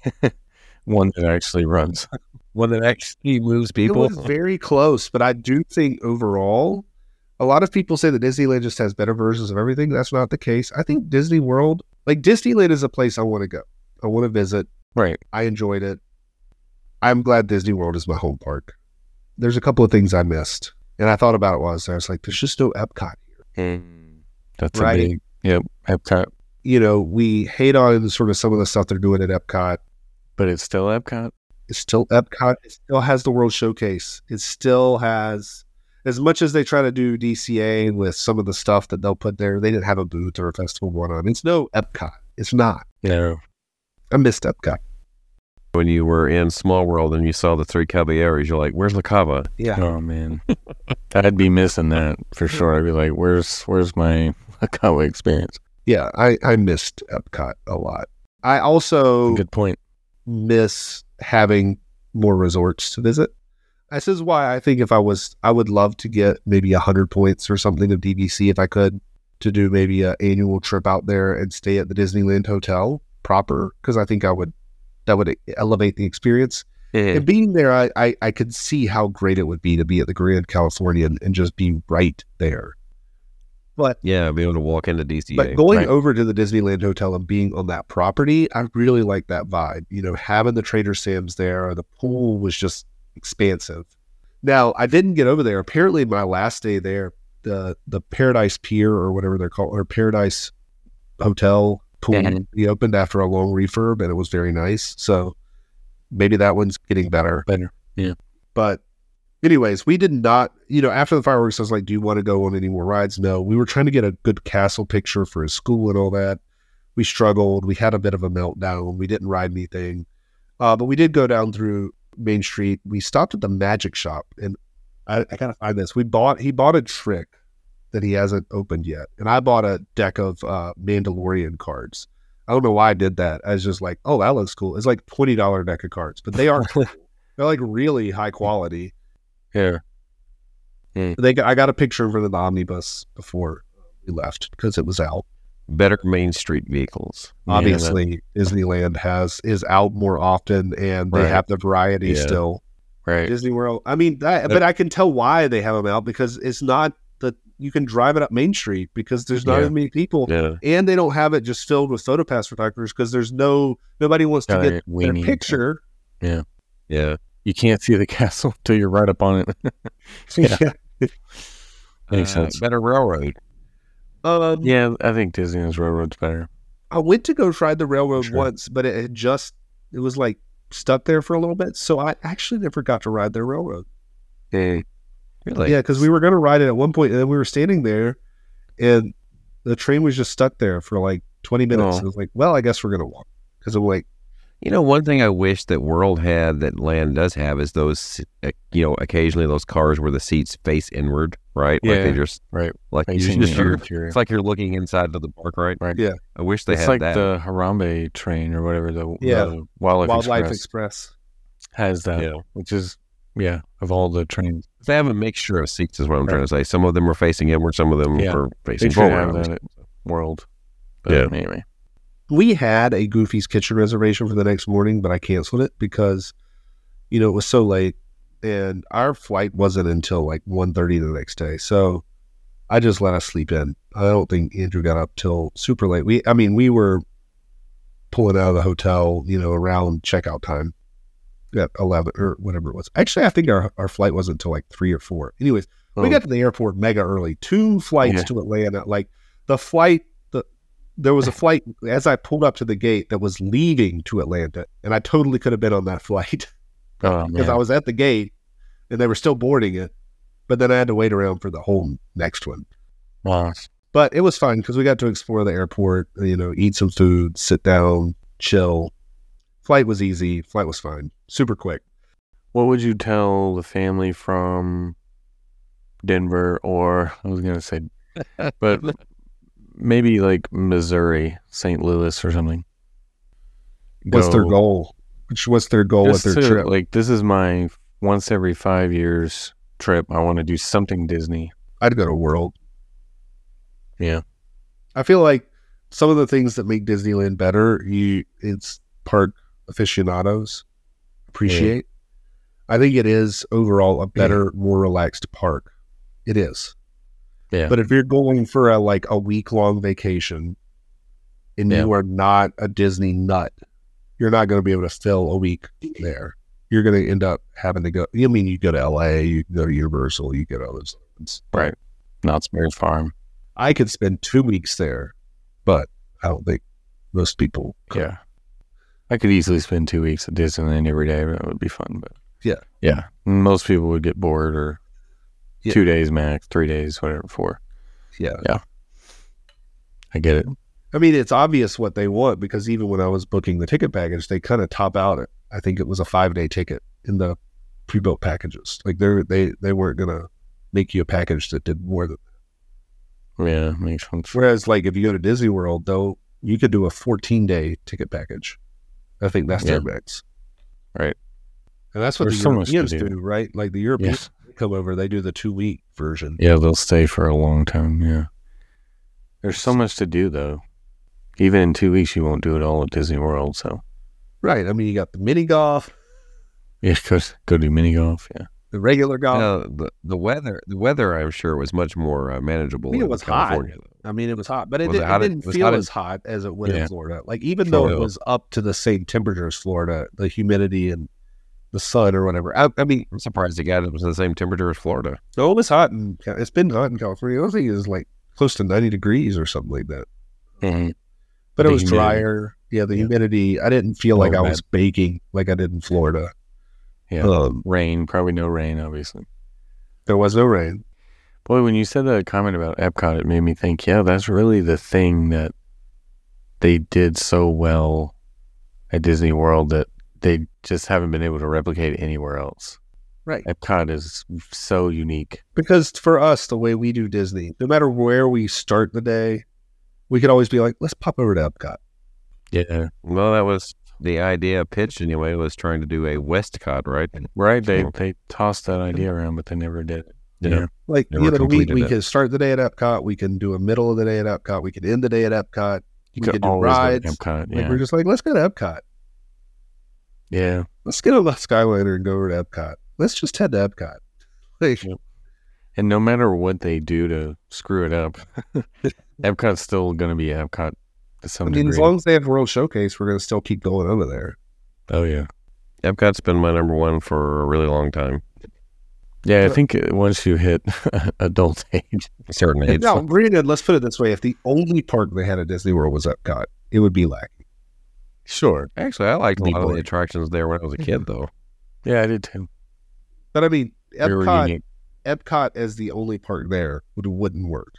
One that actually runs. One that actually moves people. It was very close, but I do think overall, a lot of people say that Disneyland just has better versions of everything. That's not the case. I think Disney World, like Disneyland is a place I want to go. I want to visit. Right. I enjoyed it. I'm glad Disney World is my home park. There's a couple of things I missed, and I thought about it was I was like, there's just no Epcot here. That's Right. a big, yep, Epcot. You know, we hate on sort of some of the stuff they're doing at Epcot. But it's still Epcot. It's still Epcot. It still has the World Showcase. It still has, as much as they try to do D C A with some of the stuff that they'll put there, they didn't have a booth or a festival going on. It's no Epcot. It's not. No. I missed Epcot. When you were in Small World and you saw the three Caballeros, you're like, where's La Cava? Yeah. Oh man, I'd be missing that for sure. I'd be like, "Where's where's my Akawa experience?" Yeah, I, I missed Epcot a lot. I also Good point. miss having more resorts to visit. This is why I think if I was, I would love to get maybe a hundred points or something of D V C if I could, to do maybe an annual trip out there and stay at the Disneyland Hotel proper, because I think I would, that would elevate the experience. And being there, I, I, I could see how great it would be to be at the Grand Californian and just be right there. But Yeah, be able to walk into D C A. But going right. over to the Disneyland Hotel and being on that property, I really like that vibe. You know, having the Trader Sam's there, the pool was just expansive. Now, I didn't get over there. Apparently, my last day there, the the Paradise Pier or whatever they're called, or Paradise Hotel pool, Mhm. reopened after a long refurb, and it was very nice. So maybe that one's getting better. Better. But anyways, we did not, you know, after the fireworks, I was like, do you want to go on any more rides? No, we were trying to get a good castle picture for his school and all that. We struggled. We had a bit of a meltdown. We didn't ride anything. Uh, but we did go down through Main Street. We stopped at the Magic Shop, and I, I gotta find this. We bought, he bought a trick that he hasn't opened yet. And I bought a deck of uh, Mandalorian cards. I don't know why I did that. I was just like, oh, that looks cool. It's like twenty dollars deck of cards, but they are cool. They're like really high quality. Yeah. They got, I got a picture of them in the omnibus before we left because it was out. Better Main Street vehicles. Obviously, yeah, Disneyland has is out more often, and they Right. have the variety Yeah. still. Right. Disney World. I mean, that, but I can tell why they have them out because it's not that you can drive it up Main Street because there's not Yeah. as many people, Yeah. and they don't have it just filled with PhotoPass photographers because there's no nobody wants to Yeah, get we their need- picture. Yeah. Yeah. You can't see the castle until you're right up on it. Yeah. Makes Uh, sense. Better railroad. Um, Yeah, I think Disneyland's Railroad's better. I went to go ride the railroad Sure. once, but it had just it was like stuck there for a little bit, so I actually never got to ride the railroad. Really? Yeah, because we were going to ride it at one point, and then we were standing there, and the train was just stuck there for like twenty minutes. Oh. And I was like, well, I guess we're going to walk. Because I'm like, You know, one thing I wish that World had that Land does have is those, uh, you know, occasionally those cars where the seats face inward, right? Like Yeah, they just, right. like you Facing just, the you're, interior. it's like you're looking inside of the park, right? Right. Yeah. I wish they It's had like that. the Harambe train or whatever, the, Yeah. the Wildlife, Wildlife Express, Express. has that, Yeah. which is, yeah, of all the trains. They have a mixture of seats, is what I'm trying to say. Some of them are facing inward, some of them Yeah. are They facing should have forward. that at World. But Yeah. anyway. We had a Goofy's Kitchen reservation for the next morning, but I canceled it because, you know, it was so late, and our flight wasn't until like one thirty the next day. So I just let us sleep in. I don't think Andrew got up till super late. We, I mean, we were pulling out of the hotel, you know, around checkout time at eleven or whatever it was. Actually, I think our, our flight wasn't until like three or four. Anyways, we Oh, got to the airport mega early. Two flights Yeah. to Atlanta. Like the flight, the there was a flight as I pulled up to the gate that was leaving to Atlanta, and I totally could have been on that flight oh, because man. I was at the gate and they were still boarding it. But then I had to wait around for the whole next one. Wow. But it was fun because we got to explore the airport, you know, eat some food, sit down, chill. Flight was easy. Flight was fine. Super quick. What would you tell the family from Denver, or I was going to say, but maybe like Missouri, Saint Louis or something? What's their Go- goal? Which what's their goal with Just their to, trip? like, this is my once every five years trip. I want to do something Disney. I'd go to World. Yeah. I feel like some of the things that make Disneyland better, you it's park aficionados appreciate. I think it is overall a better, more relaxed park. It is. Yeah. But if you're going for a like a week long vacation and Yeah. you are not a Disney nut, you're not going to be able to fill a week there. You're going to end up having to go. I mean, you go to L A, you can go to Universal, you get all those things. Right. Knott's Berry Farm. I could spend two weeks there, but I don't think most people could. Yeah. I could easily spend two weeks at Disneyland every day. That would be fun. But Yeah. Yeah. Most people would get bored, or Yeah. two days max, three days, whatever, four. Yeah. I get it. I mean, it's obvious what they want because even when I was booking the ticket package, they kind of top out it. I think it was a five day ticket in the pre-built packages. Like they they they weren't gonna make you a package that did more than. Yeah, makes sense. Whereas, like if you go to Disney World, though, you could do a fourteen day ticket package. I think that's their Yeah. max. Right. And that's what There's the so much to Europeans do. do, right? Like the Europeans Yes. come over, they do the two week version. Yeah, they'll stay for a long time. Yeah. There's so much to do, though. Even in two weeks, you won't do it all at Disney World. So, Right. I mean, you got the mini golf, yeah, go, go do mini golf. Yeah. the regular golf. Uh, the the weather, the weather, I'm sure was much more uh, manageable. I mean, it in was hot. California, though. I mean, it was hot, but it, Was it did, hot it in- didn't was feel hot in- as hot as it would Yeah. in Florida. Like even though it Florida. was up to the same temperature as Florida, the humidity and the sun or whatever. I, I mean, I'm surprised it got it was the same temperature as Florida. no, it was hot, and it's been hot in California. I think it was like close to ninety degrees or something like that. Mhm. But The it was humidity. drier. Yeah, the Yeah. humidity. I didn't feel Oh, like I bad. was baking like I did in Florida. Yeah. Um, Rain, probably no rain, obviously. there was no rain. Boy, when you said that comment about Epcot, it made me think, yeah, that's really the thing that they did so well at Disney World that they just haven't been able to replicate anywhere else. Right. Epcot is so unique. Because for us, the way we do Disney, no matter where we start the day, we could always be like, let's pop over to Epcot. Yeah. Well, that was the idea pitched anyway, was trying to do a Westcott, right? Right. They So- they tossed that idea around, but they never did it. Yeah. Like, Never you know, we, completed we it. can start the day at Epcot. We can do a middle of the day at Epcot. We can end the day at Epcot. You We could could do always go to rides. Epcot. Like, Yeah. we're just like, let's go to Epcot. Yeah. Let's get on the Skyliner and go over to Epcot. Let's just head to Epcot. Like, Yep. And no matter what they do to screw it up, Epcot's still going to be Epcot to some I mean, degree. as long as they have World Showcase, we're going to still keep going over there. oh, yeah. Epcot's been my number one for a really long time. Yeah, I So- think uh, once you hit adult age, A certain age. Now, granted, let's put it this way. If the only park they had at Disney World was Epcot, it would be lacking. sure. Actually, I liked a Be lot of the bored. attractions there when I was a kid, though. Yeah, I did too. But I mean, They were Epcot, unique. Epcot as the only park there would, wouldn't work.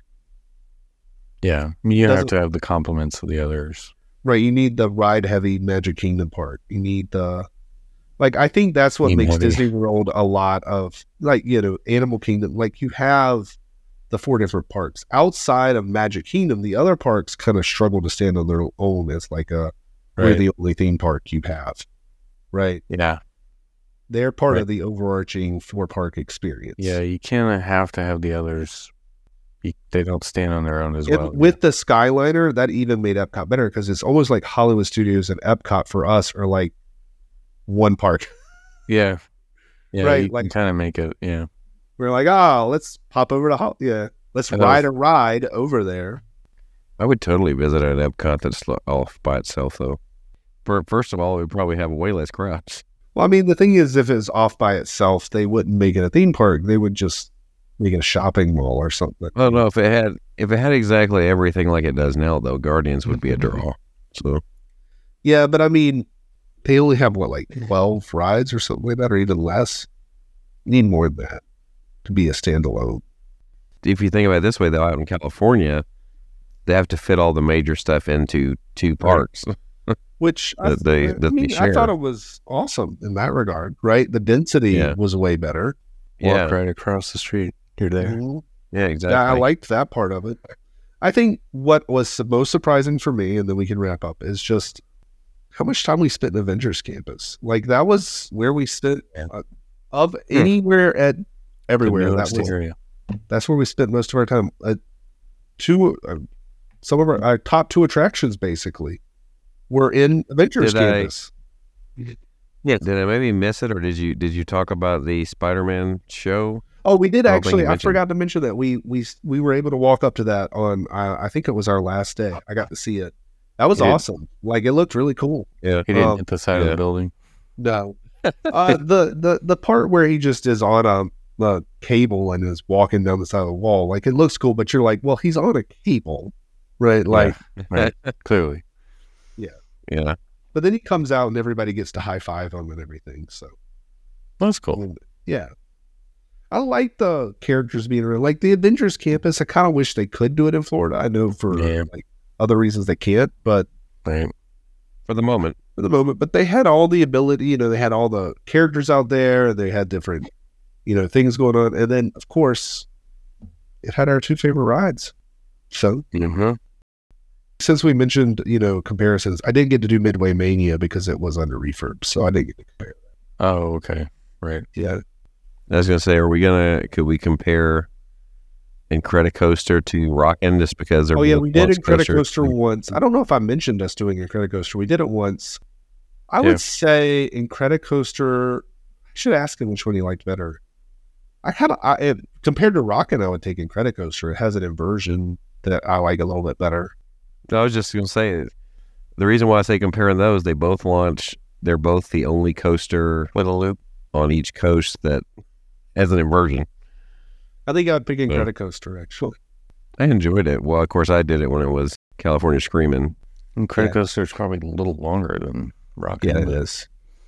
Yeah. I mean, you have Doesn't- to have the compliments of the others. Right, you need the ride-heavy Magic Kingdom part. You need the, like, I think that's what Need makes heavy. Disney World a lot of, like, you know, Animal Kingdom. Like, you have the four different parks. Outside of Magic Kingdom, the other parks kind of struggle to stand on their own as, like, a, we're Right. the only theme park you have. Right? Yeah. They're part Right. of the overarching four-park experience. Yeah, you kind of have to have the others. You, they don't stand on their own as And well. with the Skyliner, that even made Epcot better because it's almost like Hollywood Studios and Epcot for us are like one park. yeah. Yeah, Right, you like- can kind of make it, yeah. We're like, oh, let's pop over to Hol- yeah, let's And that ride was- a ride over there. I would totally visit an Epcot that's lo- off by itself, though. For, first of all, it would probably have way less crowds. Well, I mean, the thing is, if it's off by itself, they wouldn't make it a theme park. They would just make it a shopping mall or something. I don't know if it had if it had exactly everything like it does now, though. Guardians would be a draw. So Yeah, but I mean, they only have what, like twelve rides or something like that, or even less. You need more than that to be a standalone. if you think about it this way, though, out in California, they have to fit all the major stuff into two parks. Which I, That they- I that they mean, I share. thought it was awesome in that regard, right? The density Yeah. was way better. Yeah, Walk right across the street. You're there. Mhm. yeah, exactly. Yeah, I liked that part of it. I think what was the most surprising for me, and then we can wrap up, is just how much time we spent in Avengers Campus. Like that was where we spent Yeah. uh, of anywhere at everywhere. The That newest was area. that's where we spent most of our time. Uh, two, uh, some of our, our top two attractions basically were in Avengers Did I- Campus. Did I maybe miss it, or did you did you talk about the Spider-Man show? Oh, we did I don't think actually. you I mentioned- forgot to mention that we we we were able to walk up to that on. Uh, I think it was our last day. I got to see it. That was You did? awesome. Like it looked really cool. Yeah, He didn't Um, hit the side of yeah. the building. No, uh, the the the part where he just is on a, a cable and is walking down the side of the wall, like it looks cool, but you're like, well, he's on a cable, right? Like, Right. Clearly. yeah. but then he comes out and everybody gets to high five him and everything. So That's cool. And, yeah. I like the characters being around. Like the Avengers Campus, I kind of wish they could do it in Florida. I know for Yeah. like other reasons they can't, but Right. For the moment, for the moment, but they had all the ability, you know, they had all the characters out there, they had different, you know, things going on. And then, of course, it had our two favorite rides. So, Mm-hmm. since we mentioned, you know, comparisons, I didn't get to do Midway Mania because it was under refurb. So I didn't get to compare. Oh, okay. Right. Yeah. I was gonna say, are we gonna could we compare Incredicoaster to Rockin' just because they're Oh yeah, both we did launch Incredicoaster coasters? once. I don't know if I mentioned us doing Incredicoaster. We did it once. I Yeah. would say Incredicoaster. I should ask him which one he liked better. I kind of I, it- compared to Rockin', I would take Incredicoaster. It has an inversion that I like a little bit better. I was just gonna say, the reason why I say comparing those, they both launch. They're both the only coaster With a loop. on each coast that has an inversion. I think I would pick Yeah. Incredicoaster actually. I enjoyed it. Well, of course, I did it when it was California Screaming. And Criticoaster is probably a little longer than Rocket. Yeah, it is.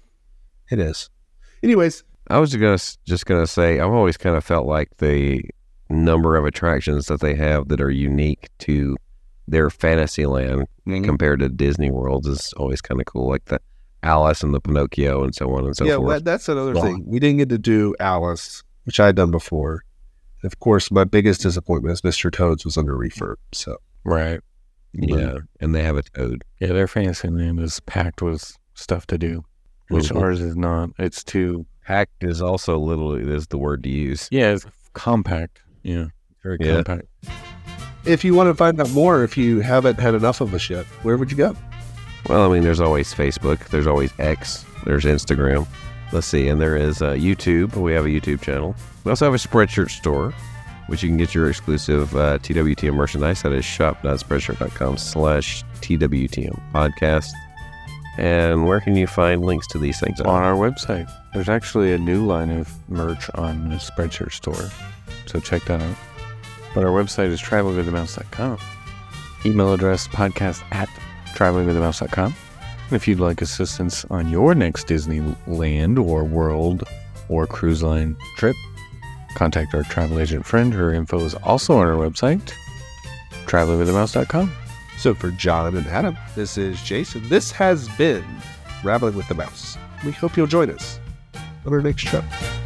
It is. Anyways, I was gonna just gonna say, I've always kind of felt like the number of attractions that they have that are unique to their Fantasyland Mm-hmm. compared to Disney World is always kind of cool. Like the Alice and the Pinocchio and so on and so yeah, forth. well, that's another Well- thing. We didn't get to do Alice, which I had done before. Of course, my biggest disappointment is Mister Toad's was under refurb. So Right. Yeah, and they have a Toad. Yeah, their Fantasyland is packed with stuff to do, which Mhm. ours is not. It's too, Packed is also literally is the word to use. yeah, it's compact. Yeah, very Yeah. compact. if you want to find out more, if you haven't had enough of us yet, where would you go? Well, I mean, there's always Facebook. There's always X. There's Instagram. Let's see, and there is uh, YouTube. We have a YouTube channel. We also have a Spreadshirt store, which you can get your exclusive uh, T W T M merchandise. That is shop.spreadshirt.com slash TWTM podcast. And where can you find links to these things? On our website, there's actually a new line of merch on the Spreadshirt store, so check that out. But our website is traveling with the mouse dot com. Email address podcast at traveling with the mouse dot com. And if you'd like assistance on your next Disneyland or World or cruise line trip, contact our travel agent friend. Her info is also on our website, traveling with the mouse dot com. So for John and Adam, this is Jason. This has been Traveling with the Mouse. We hope you'll join us on our next trip.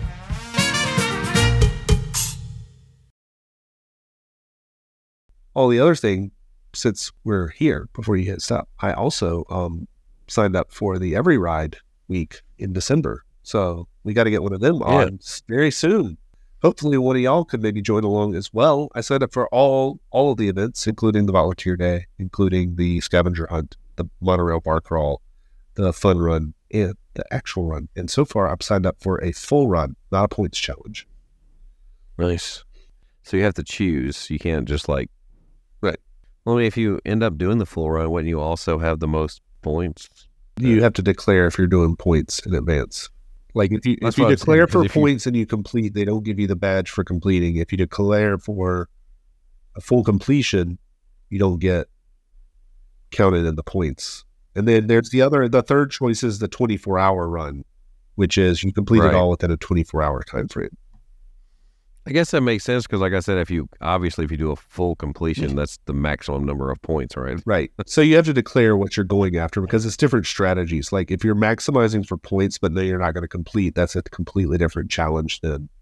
Oh, the other thing, since we're here, before you hit stop, I also um, signed up for the Every Ride week in December. So we got to get one of them on very soon. Hopefully one of y'all could maybe join along as well. I signed up for all all of the events, including the volunteer day, including the scavenger hunt, the monorail bar crawl, the fun run, and the actual run. And so far, I've signed up for a full run, not a points challenge. Release. So you have to choose. You can't just like... Right. Well, I mean, if you end up doing the full run, wouldn't you also have the most points? You have to declare if you're doing points in advance. Like if you That's if you what I'm saying, declare for because if you- points and you complete, they don't give you the badge for completing. If you declare for a full completion, you don't get counted in the points. And then there's the other, the third choice is the twenty-four hour run, which is you complete Right. it all within a twenty-four hour time frame. I guess that makes sense because, like I said, if you obviously if you do a full completion, that's the maximum number of points, right? Right. So you have to declare what you're going after because it's different strategies. Like if you're maximizing for points, but then you're not going to complete, that's a completely different challenge than